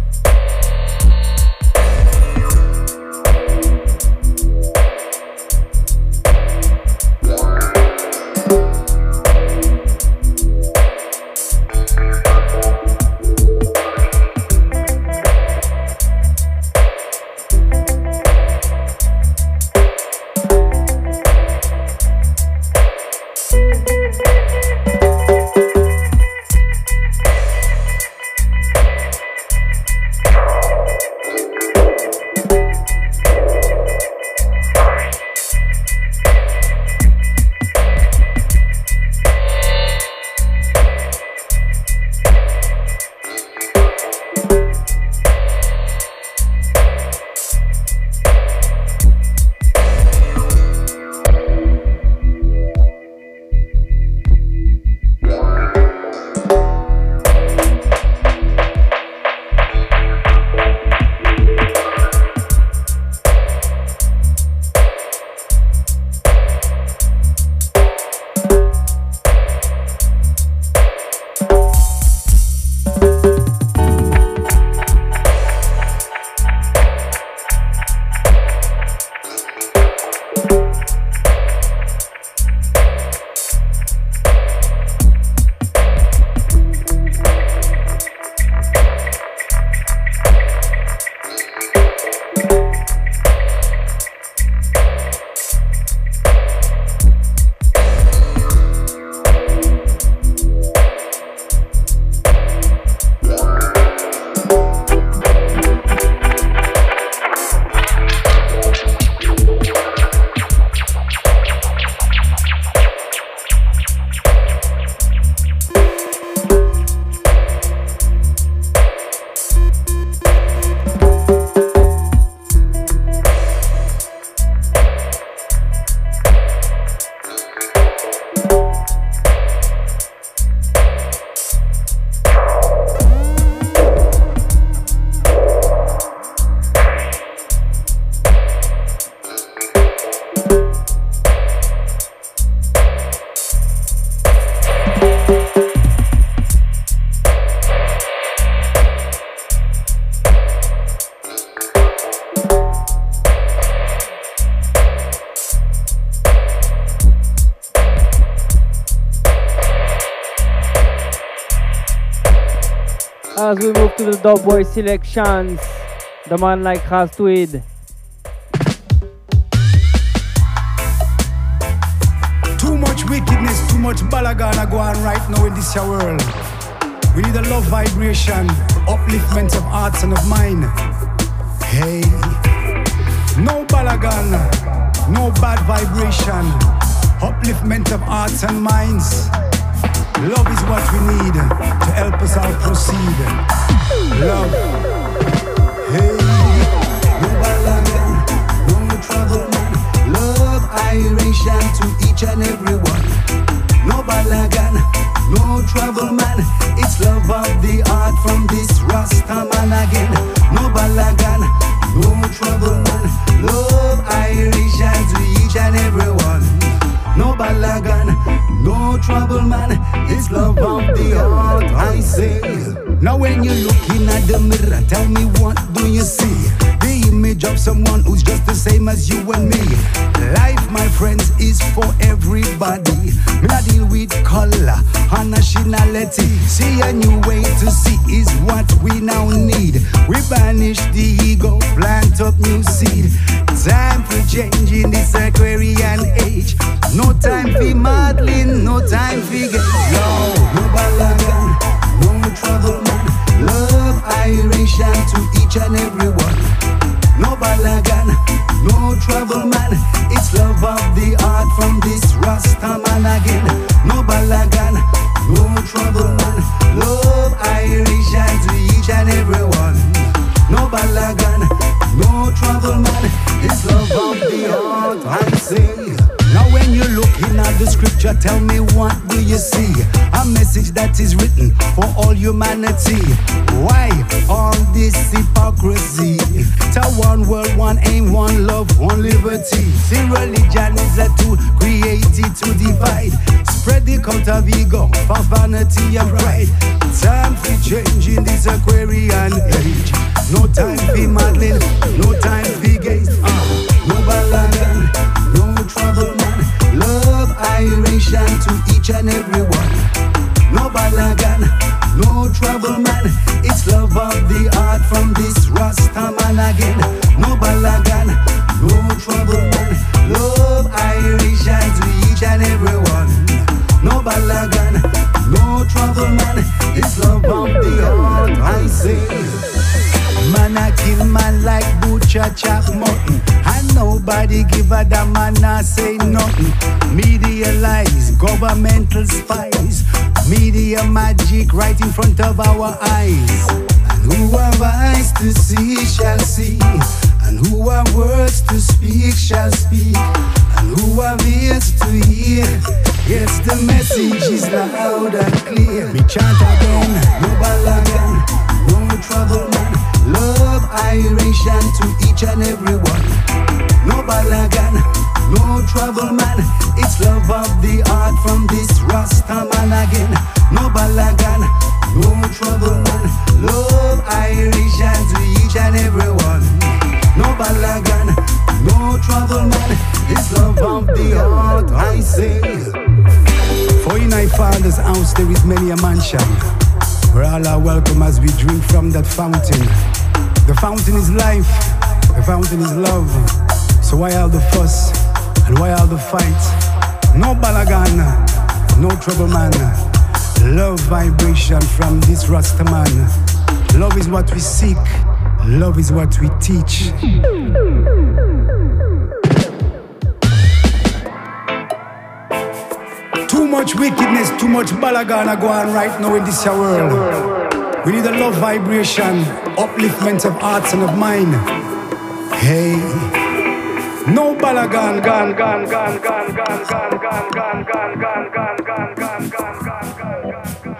As we move to the Dubboy selections, the man like Rastweed. much balagana go on right now in this here world. We need a love vibration, upliftment of hearts and of mind. Hey, no balagan, no bad vibration, upliftment of hearts and minds. Love is what we need to help us all proceed. Love. Hey, no balagan, no trouble man. Love iration to each and every one. No balagan, no trouble man. It's love of the heart from this Rasta man again. No balagan, no trouble man. Love iration to each and every one. No balagan, no trouble man. It's love of the heart, I say. Now when you're looking at the mirror, tell me what do you see? The image of someone who's just the same as you and me. Life, my friends, is for everybody. Me not deal with color and nationality. See, a new way to see is what we now need. We banish the ego, plant up new seed. Time for change in this Aquarian age. No time for modeling, no time for get low. No balagan, no trouble man. Love iration to each and every one. No balagan, no trouble man. It's love of the heart from this Rasta man again. No balagan, no trouble man. Love iration to each and every one. No balagan, no trouble man. It's love of the heart, I say. Now when you're looking at the scripture, tell me what do you see? A message that is written for all humanity. Why all this hypocrisy? To one world, one aim, one love, one liberty. See, religion is a tool created to divide. Spread the cult of ego for vanity and pride. Time for change in this Aquarian age. No time for modeling, no time for gays. uh, No balagan, no trouble man. Love iration to each and every one. No balagan, no trouble man. It's love of the heart from this Rasta man again. No balagan, no trouble man. Love iration to each and every one. No balagan, no trouble man. It's love of the heart, I say. Man a kill man like butcher chop mutton, and nobody give a damn, man a say nothing. Media lies, governmental spies, media magic right in front of our eyes. And who have eyes to see shall see, and who have words to speak shall speak, and who have ears to hear. Yes, the message is loud and clear. Me chant again, no balagan, no trouble man. Love iration to each and every one. No balagan, no trouble man. It's love of the heart from this Rasta man again. No balagan, no trouble man. Love iration to each and every one. No balagan, no trouble man. It's love of the heart, I say. For in my Father's house there is many a mansion, where all are welcome as we drink from that fountain. The fountain is life, the fountain is love. So why all the fuss and why all the fight? No balagan, no trouble man. Love vibration from this Rasta man. Love is what we seek, love is what we teach. Too much wickedness, too much balagana go on right now in this world. We need a love vibration, upliftment of hearts and of mind. Hey, no balagan, gan, gan, gan, gan, gan, gan, gan, gan, gan, gan, gan, gan, gan, gan, gan, gan.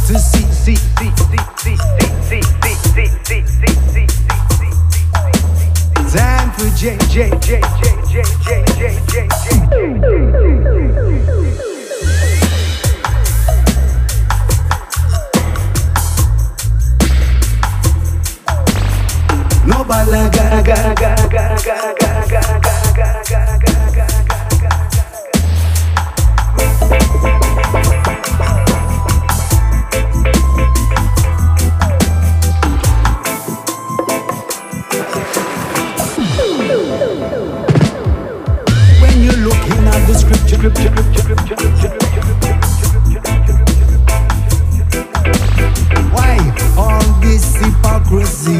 to see, see, see, see, see, see, see, see, see, see, see, see. Time for J, J, J, J, J, J, J, J, J, J. No balaga, ga, ga, ga, ga, ga, ga, ga, ga, ga, ga, ga. When you're looking at the scripture, scripture, scripture, scripture, why all this hypocrisy?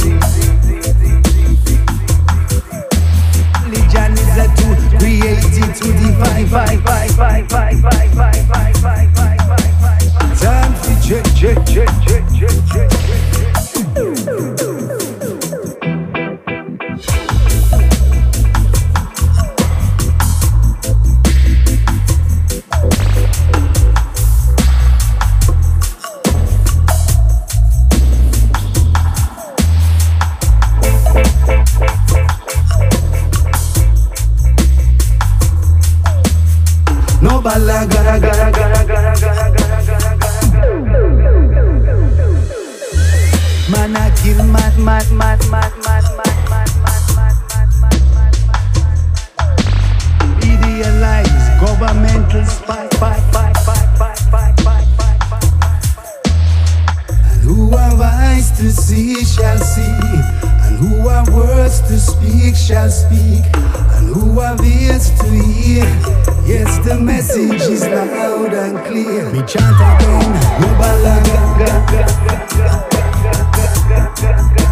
Religion is a tool created to divide, fight, fight, fight, fight, fight, fight, fight, fight, fight, fight. Time to check, check, check, check, check, check, check. No balaga, ga, ga, ga, ga, ga, ga, man a kill, mad, mad, mad, mad, mad, mad, mad, mad, mad, mad, mad, mad, mad. Idealize governmental spy, spy, spy, spy, spy, spy, spy, spy, spy. And who have eyes to see shall see, and who have words to speak shall speak, and who have ears to hear. Yes, the message is loud and clear. Me chant again, no balaga, ga, ga, ga, ga, ga, ga, ga, ga.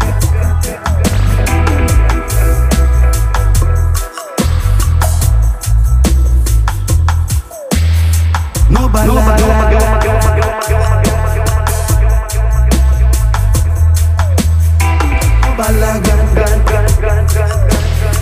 No balaga, ga, ga, ga, ga, no balaga, ga, ga, ga, ga, ga.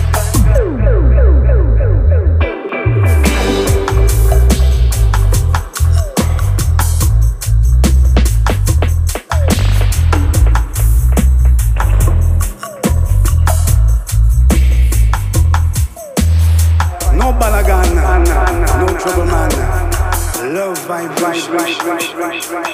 No balagan, no trouble man. Love vibration.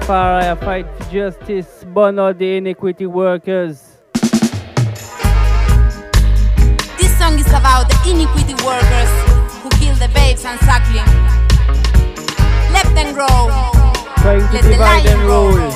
Rastafari, I fight for justice, burn out the iniquity workers. This song is about the iniquity workers who kill the babes and suckling. Let them grow. Trying to Let the divide lion and roll. roll.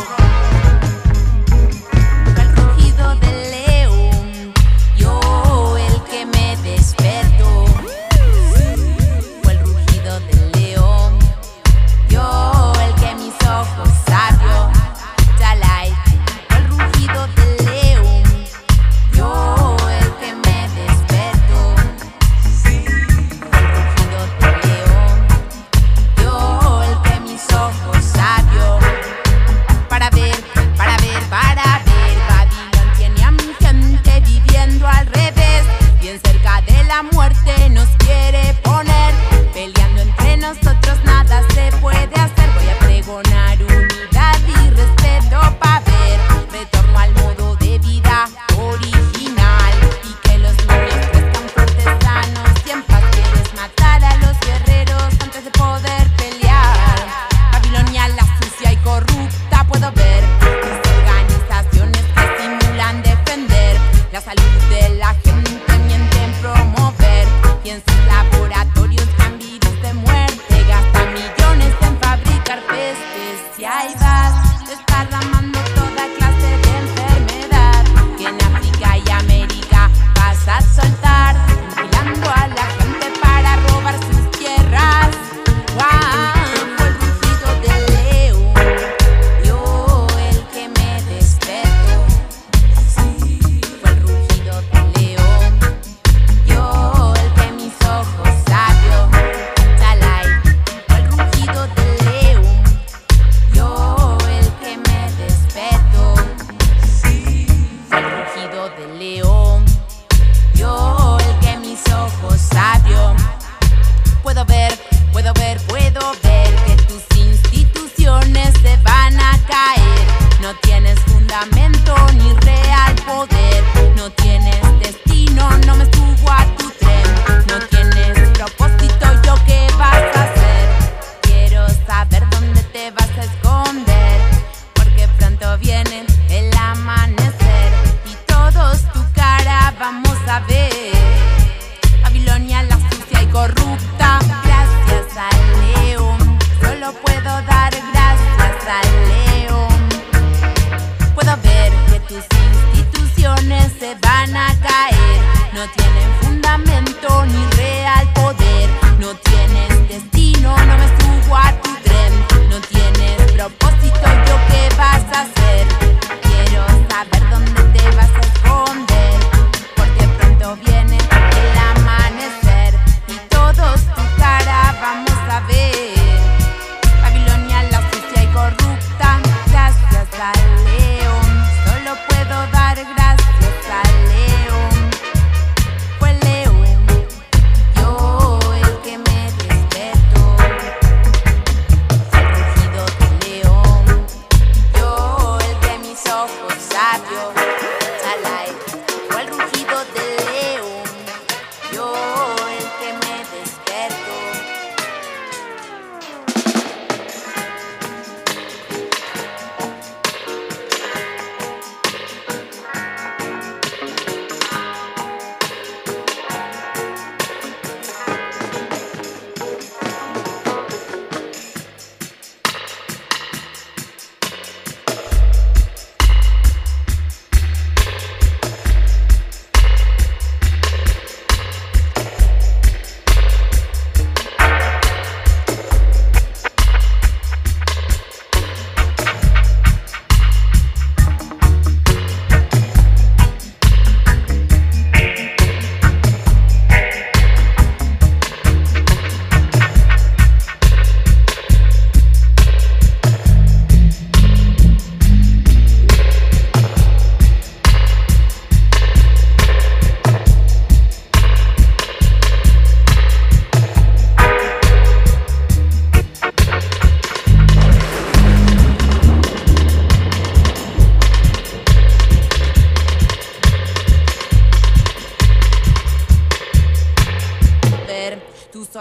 El rugido del león, yo el que me desperto. Fue el rugido del león, yo el que mis ojos abrió. Chalai. Fue el rugido del león, yo el que me desperto. Fue el rugido del león, yo el que mis ojos abrió. Para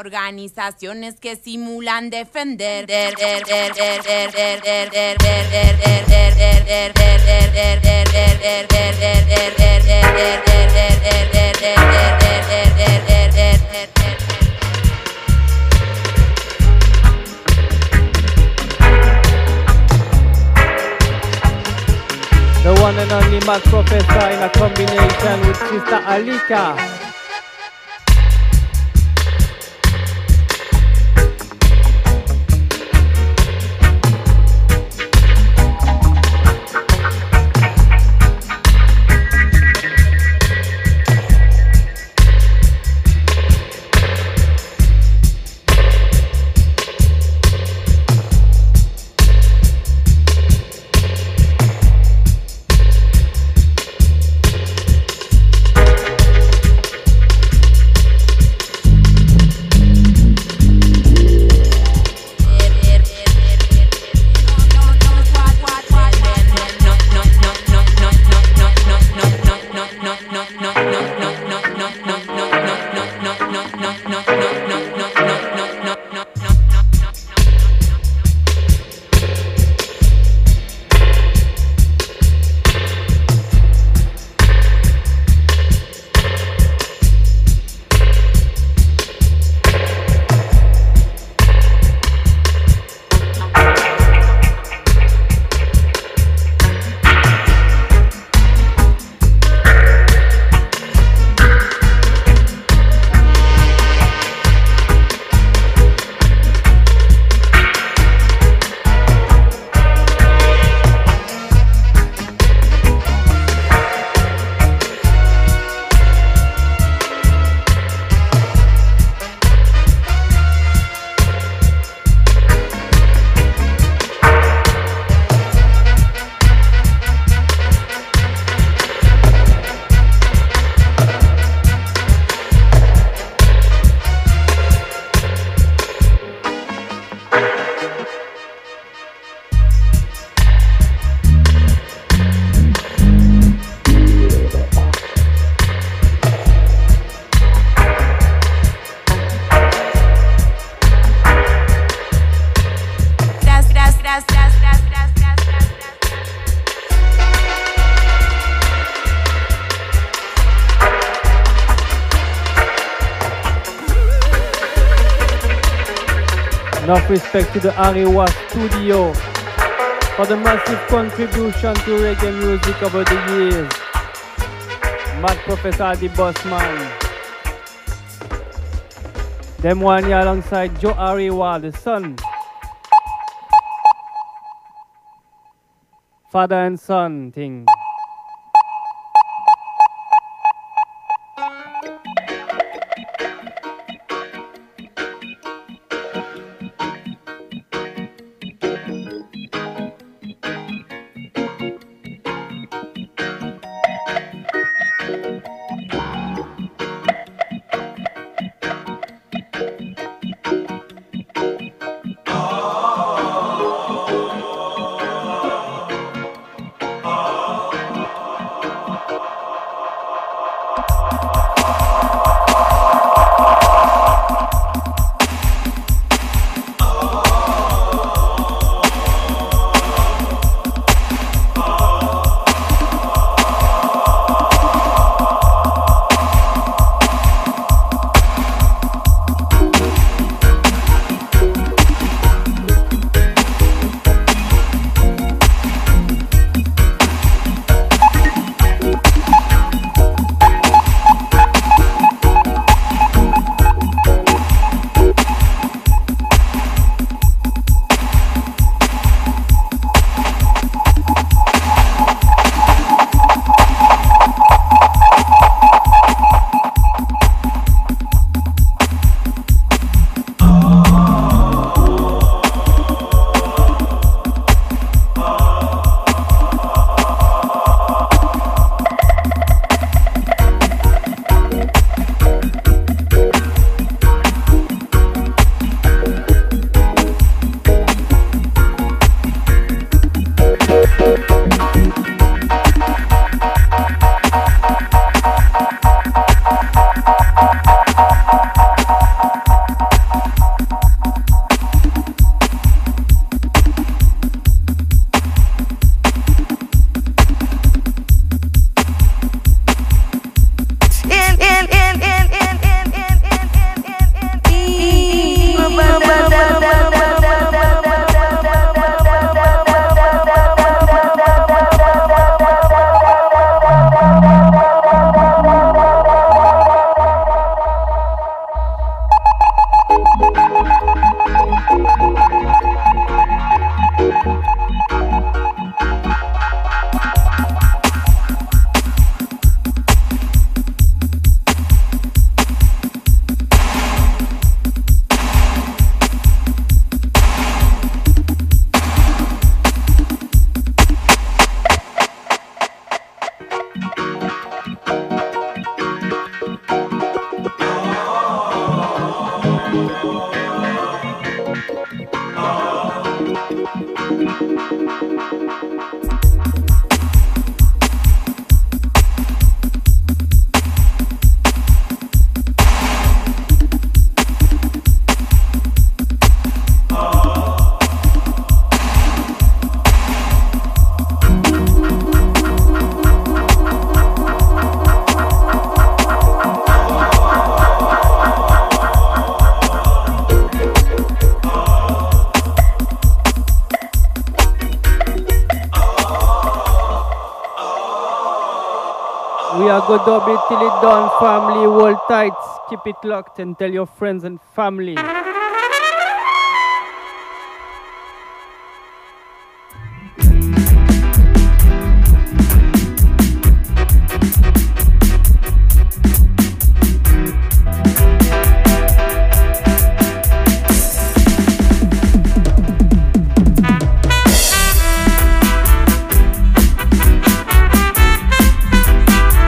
organizaciones que simulan defender. The one and only Mad Professor in a combination with Sister Alika. Enough respect to the Ariwa Studio for the massive contribution to reggae music over the years. Mad Professor the Bossman. Them one year alongside Joe Ariwa, the son. Father and son thing. Oh We are go dub it till it done, family. Hold tight, keep it locked, and tell your friends and family.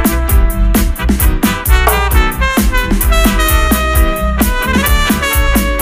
Thank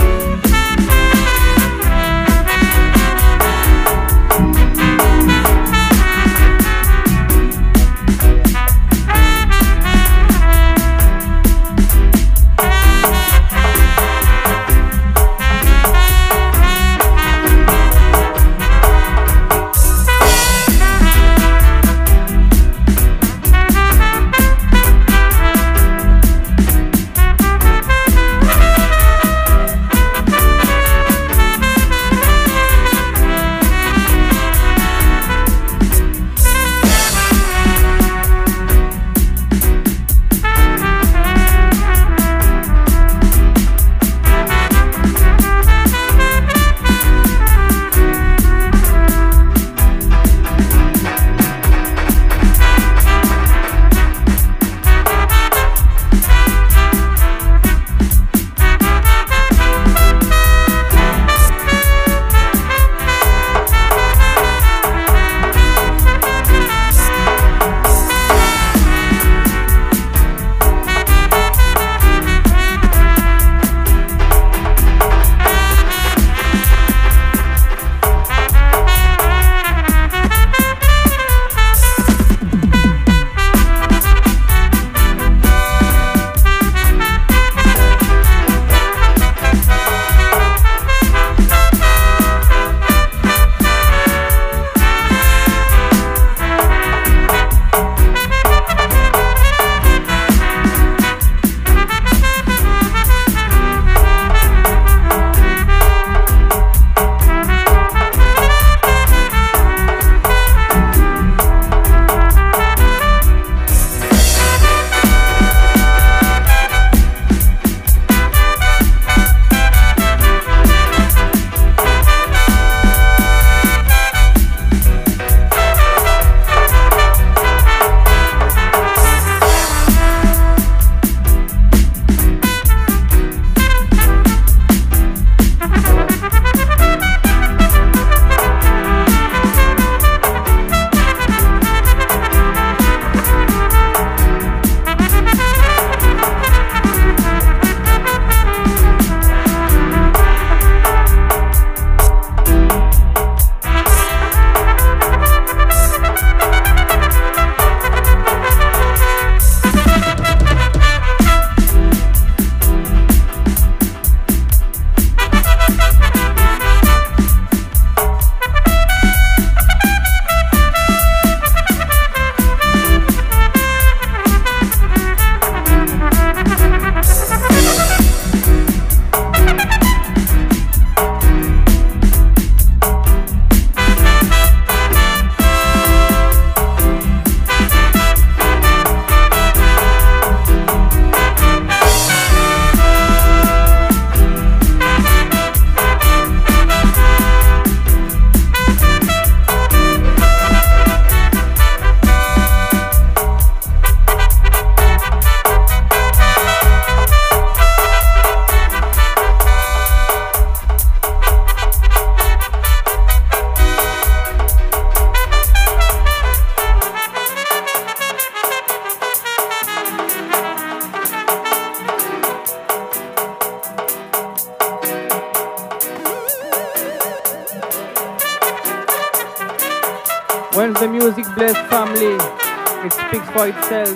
When the music bless family, it speaks for itself.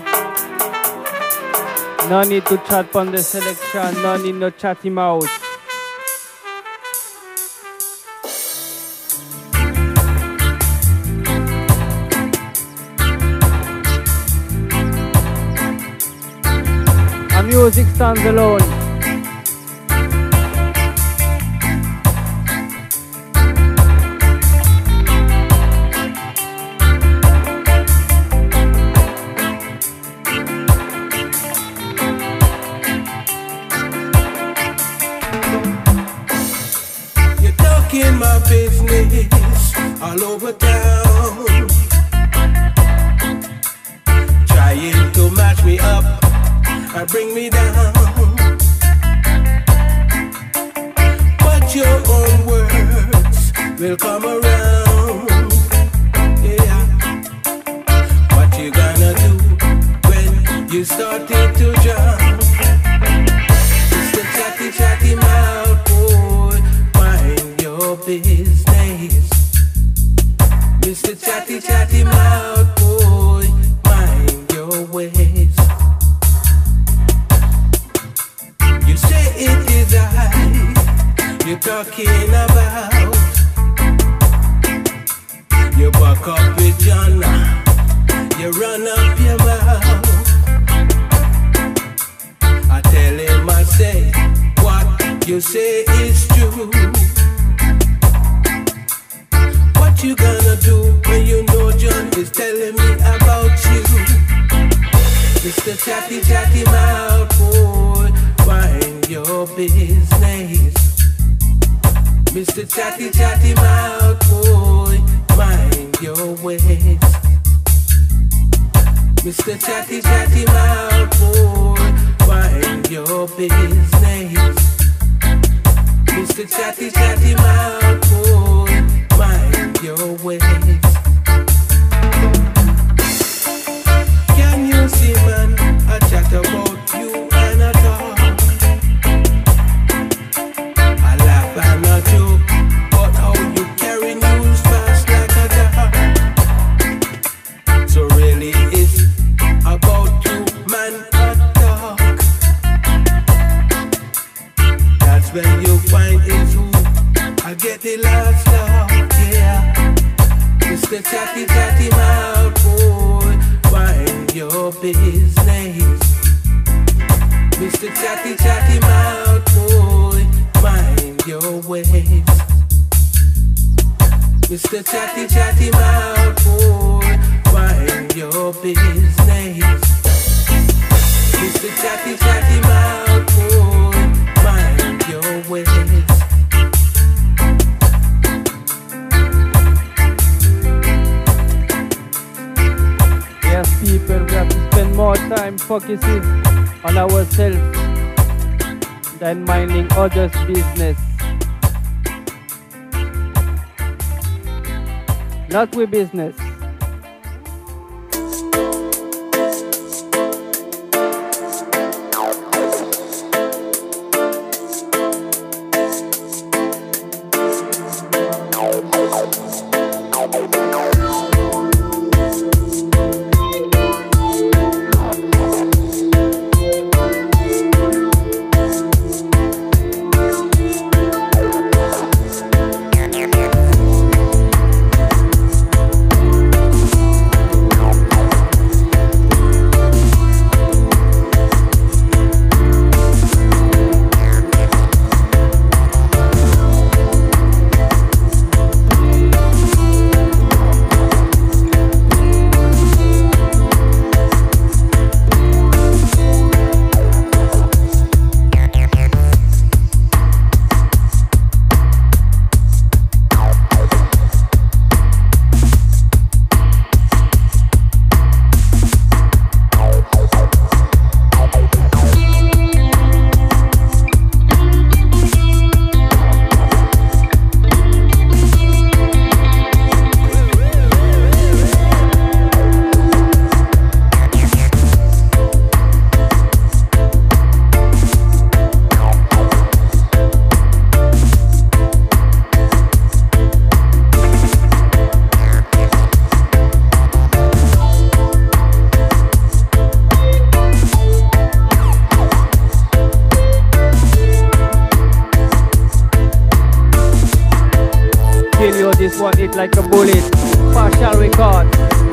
No need to chat on the selection, no need no chat him out. A music stands alone. All over town, trying to match me up and bring me down. But your own words will come around. Yeah, what you gonna do when you started to drown? It's the chatty chatty mouth, boy, mind your business. Mister Chatty Chatty Mouth, boy, mind your ways. You say it is I you're talking about. You buck up with John, you run up your mouth. I tell him, I say, what you say is true. What you gonna do when you know John is telling me about you? Mister Chatty Chatty Mouth, boy, mind your business. Mister Chatty Chatty Mouth, boy, mind your ways. Mister Chatty Chatty Mouth, boy, mind your business. Mister Chatty Chatty Mouth, boy, mind your ways. Can you see, man, I chat about you and I talk. I laugh and I joke, but how you carry news fast like a dog. So really it's about you, man, I talk. That's when you find it's who I get the last talk. Mister Chatty Chatty Mouth, boy, mind your business. Mister Chatty Chatty Mouth, boy, mind your ways. Mister Chatty Chatty Mouth, boy, mind your business. Mister Chatty Chatty Mouth, boy, mind your ways. People, we have to spend more time focusing on ourselves than minding others' business. Not we business. feel you, this one hit like a bullet. Partial record.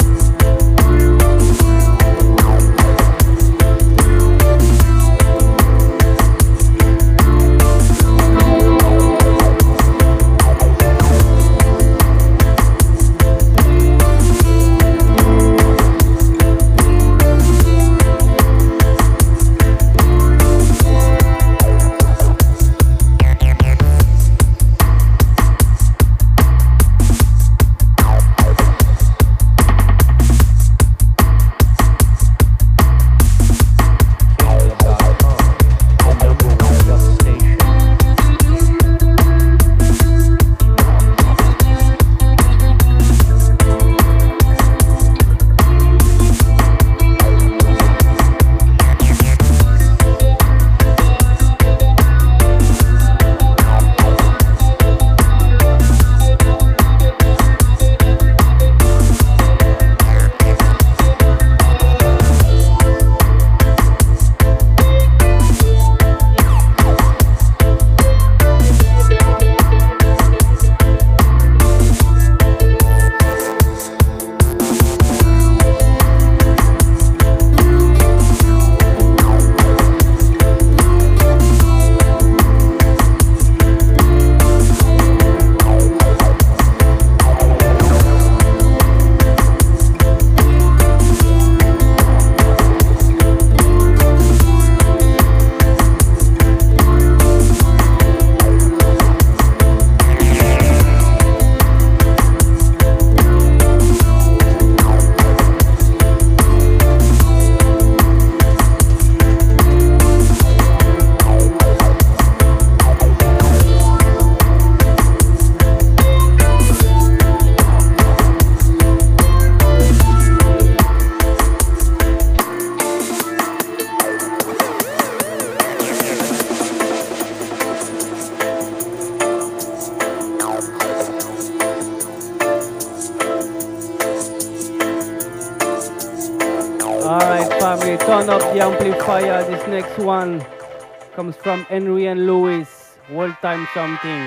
Turn up the amplifier. This next one comes from Henry and Lewis. World Time Something.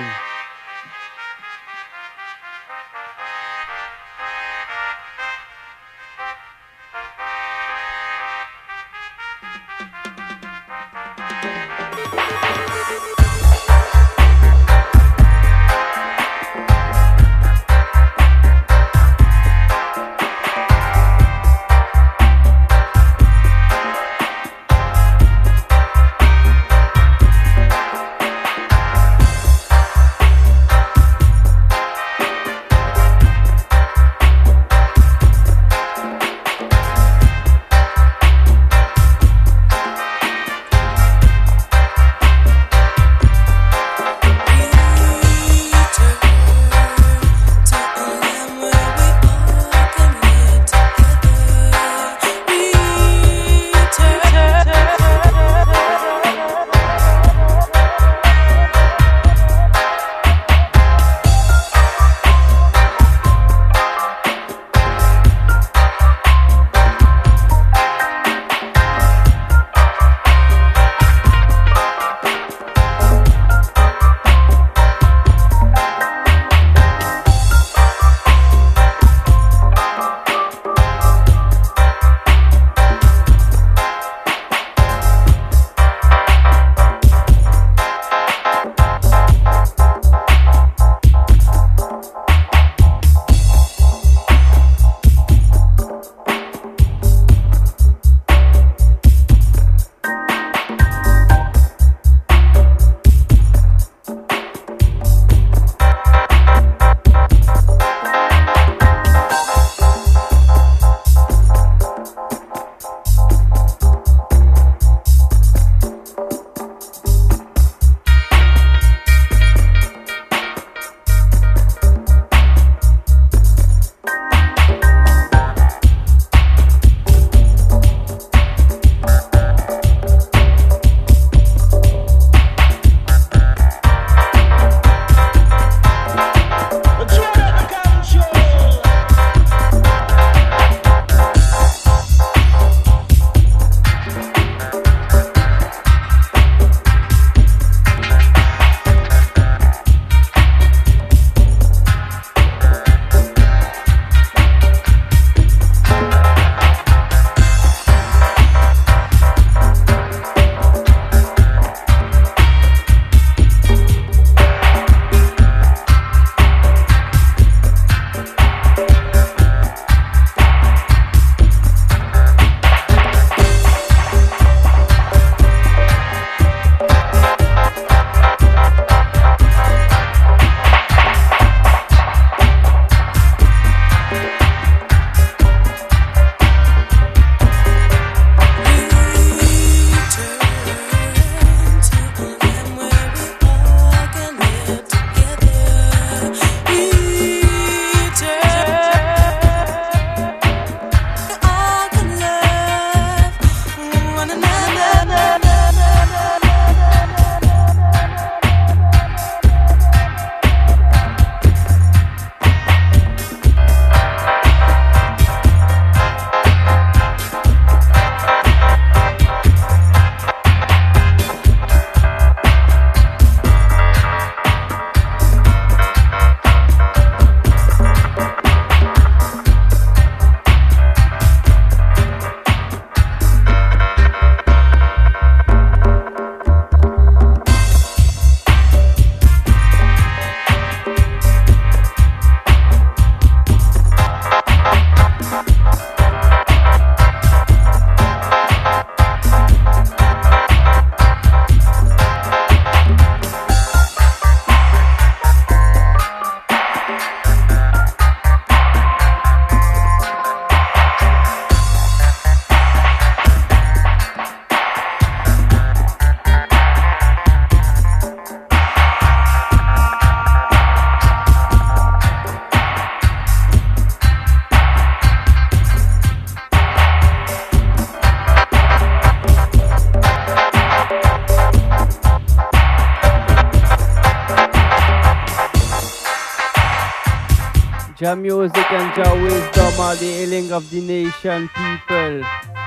Jah music and Jah wisdom are the healing of the nation, people.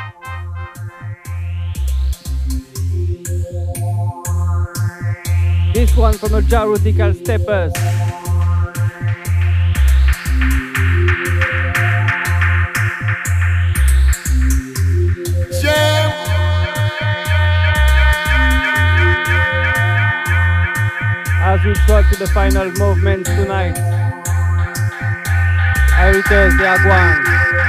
This one from the Jah Rutical Steppers. As we try to the final movement tonight, I return the Agwan.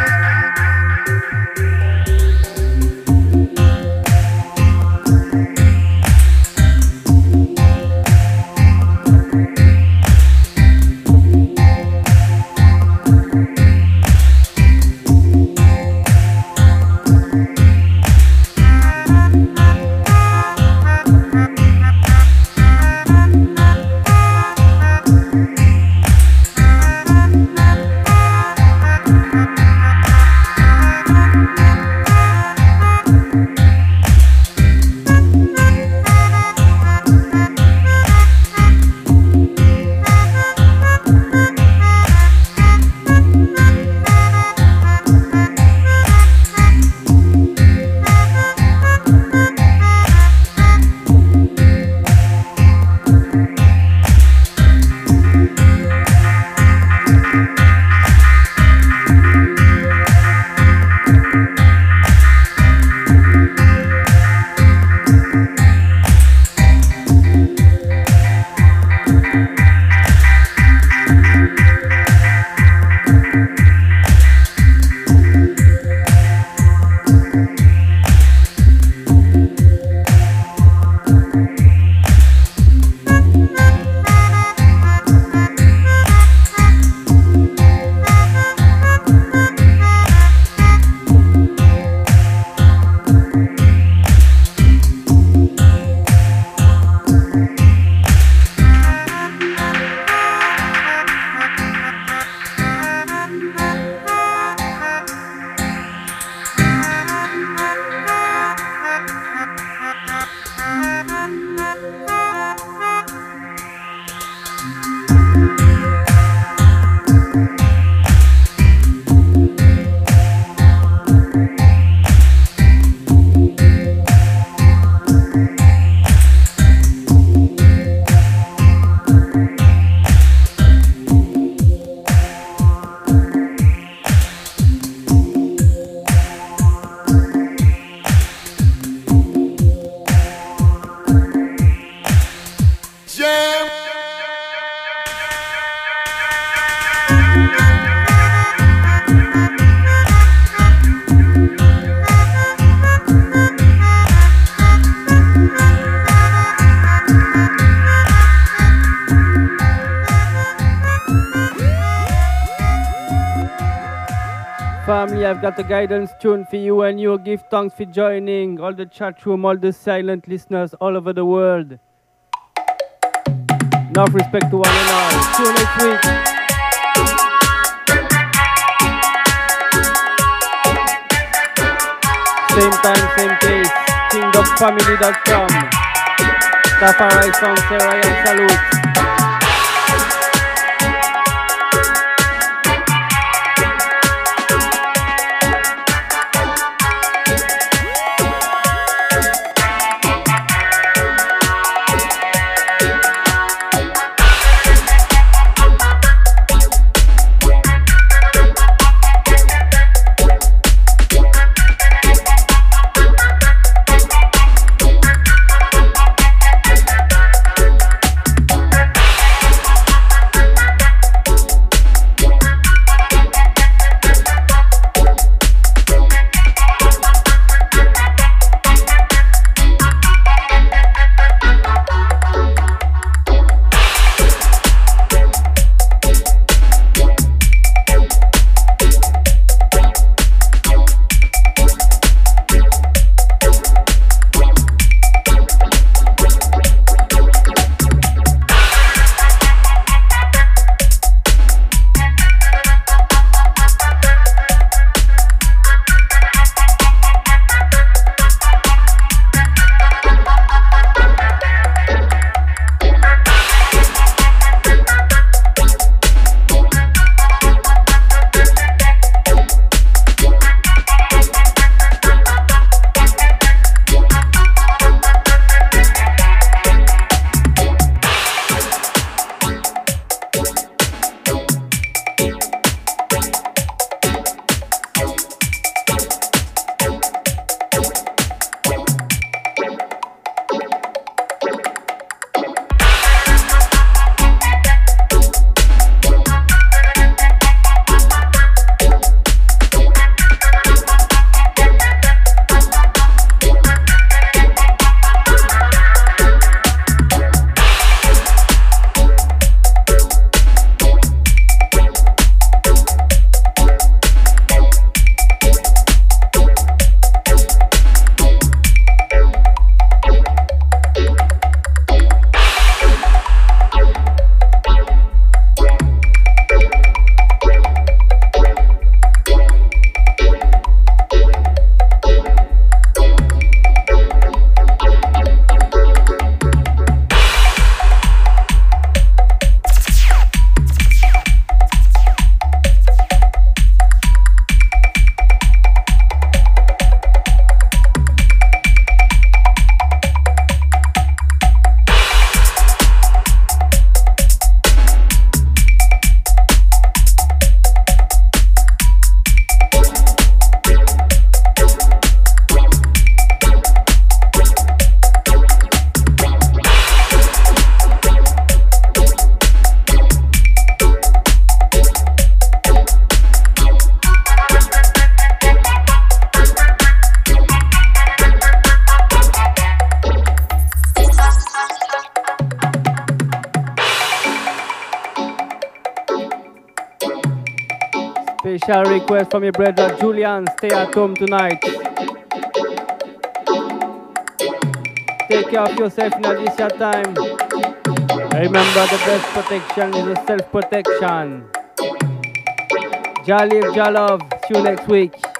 Family, I've got a guidance tune for you and you. Give thanks for joining. All the chat room, all the silent listeners all over the world. Enough respect to one and all. See you next week. Same time, same place. kingdom family dot com. Tafari Sound, Sarah and salute. Special request from your brother Julian, stay at home tonight. Take care of yourself in this your time. Remember, the best protection is a self-protection. Jah live, Jah love. See you next week.